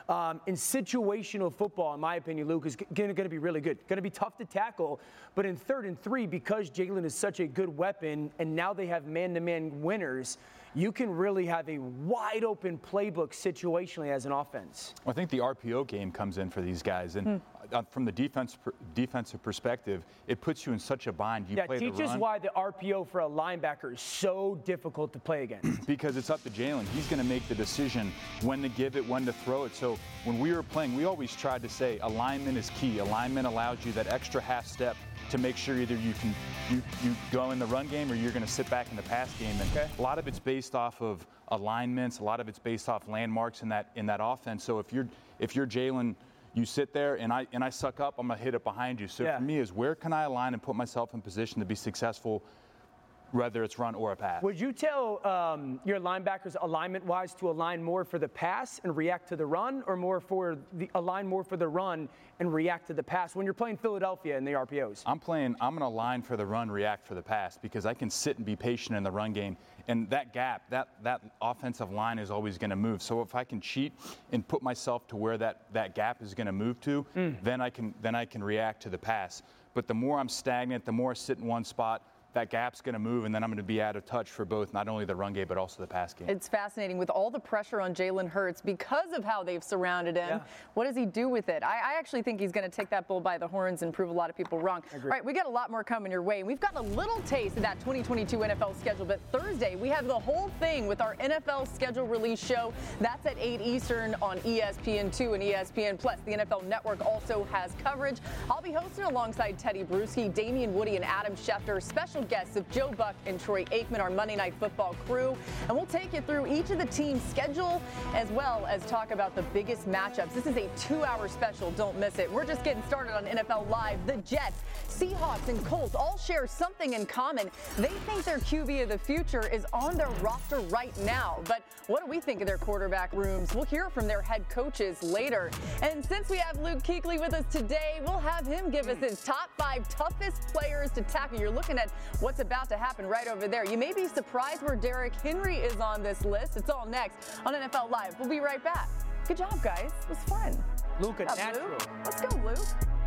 um, in situational football, in my opinion, Luke, is going to be really good. Going to be tough to tackle, but in third and three, because Jalen is such a good weapon, and now they have man-to-man winners, you can really have a wide open playbook situationally as an offense. Well, I think the R P O game comes in for these guys, and hmm. uh, from the defense per, defensive perspective, it puts you in such a bind. You yeah, play teach the us run. why the R P O for a linebacker is so difficult to play against. Because it's up to Jalen. He's going to make the decision when to give it, when to throw it. So when we were playing, we always tried to say alignment is key. Alignment allows you that extra half step to make sure either you can you, you go in the run game or you're going to sit back in the pass game. And okay. a lot of it's based off of alignments. A lot of it's based off landmarks in that in that offense. So if you're if you're Jalen, you sit there and I and I suck up, I'm going to hit it behind you. So yeah. for me is where can I align and put myself in position to be successful, whether it's run or a pass. Would you tell um, your linebackers alignment-wise to align more for the pass and react to the run, or more for the align more for the run and react to the pass when you're playing Philadelphia in the R P Os? I'm playing. I'm going to align for the run, react for the pass, because I can sit and be patient in the run game, and that gap, that that offensive line is always going to move. So if I can cheat and put myself to where that that gap is going to move to, mm. then I can then I can react to the pass. But the more I'm stagnant, the more I sit in one spot, that gap's going to move, and then I'm going to be out of touch for both not only the run game but also the pass game. It's fascinating with all the pressure on Jalen Hurts because of how they've surrounded him. Yeah. What does he do with it? I, I actually think he's going to take that bull by the horns and prove a lot of people wrong. All right, we got a lot more coming your way. We've got a little taste of that twenty twenty-two N F L schedule, but Thursday we have the whole thing with our N F L schedule release show. That's at eight Eastern on E S P N two and E S P N Plus. The N F L Network also has coverage. I'll be hosting alongside Teddy Bruschi, Damian Woody, and Adam Schefter. Special guests of Joe Buck and Troy Aikman, our Monday Night Football crew. And we'll take you through each of the team's schedule as well as talk about the biggest matchups. This is a two-hour special. Don't miss it. We're just getting started on N F L Live. The Jets, Seahawks, and Colts all share something in common. They think their Q B of the future is on their roster right now. But what do we think of their quarterback rooms? We'll hear from their head coaches later. And since we have Luke Kuechly with us today, we'll have him give us his top five toughest players to tackle. You're looking at what's about to happen right over there. You may be surprised where Derrick Henry is on this list. It's all next on N F L Live. We'll be right back. Good job, guys. It was fun. Luke, a natural. Luke. Let's go, Luke.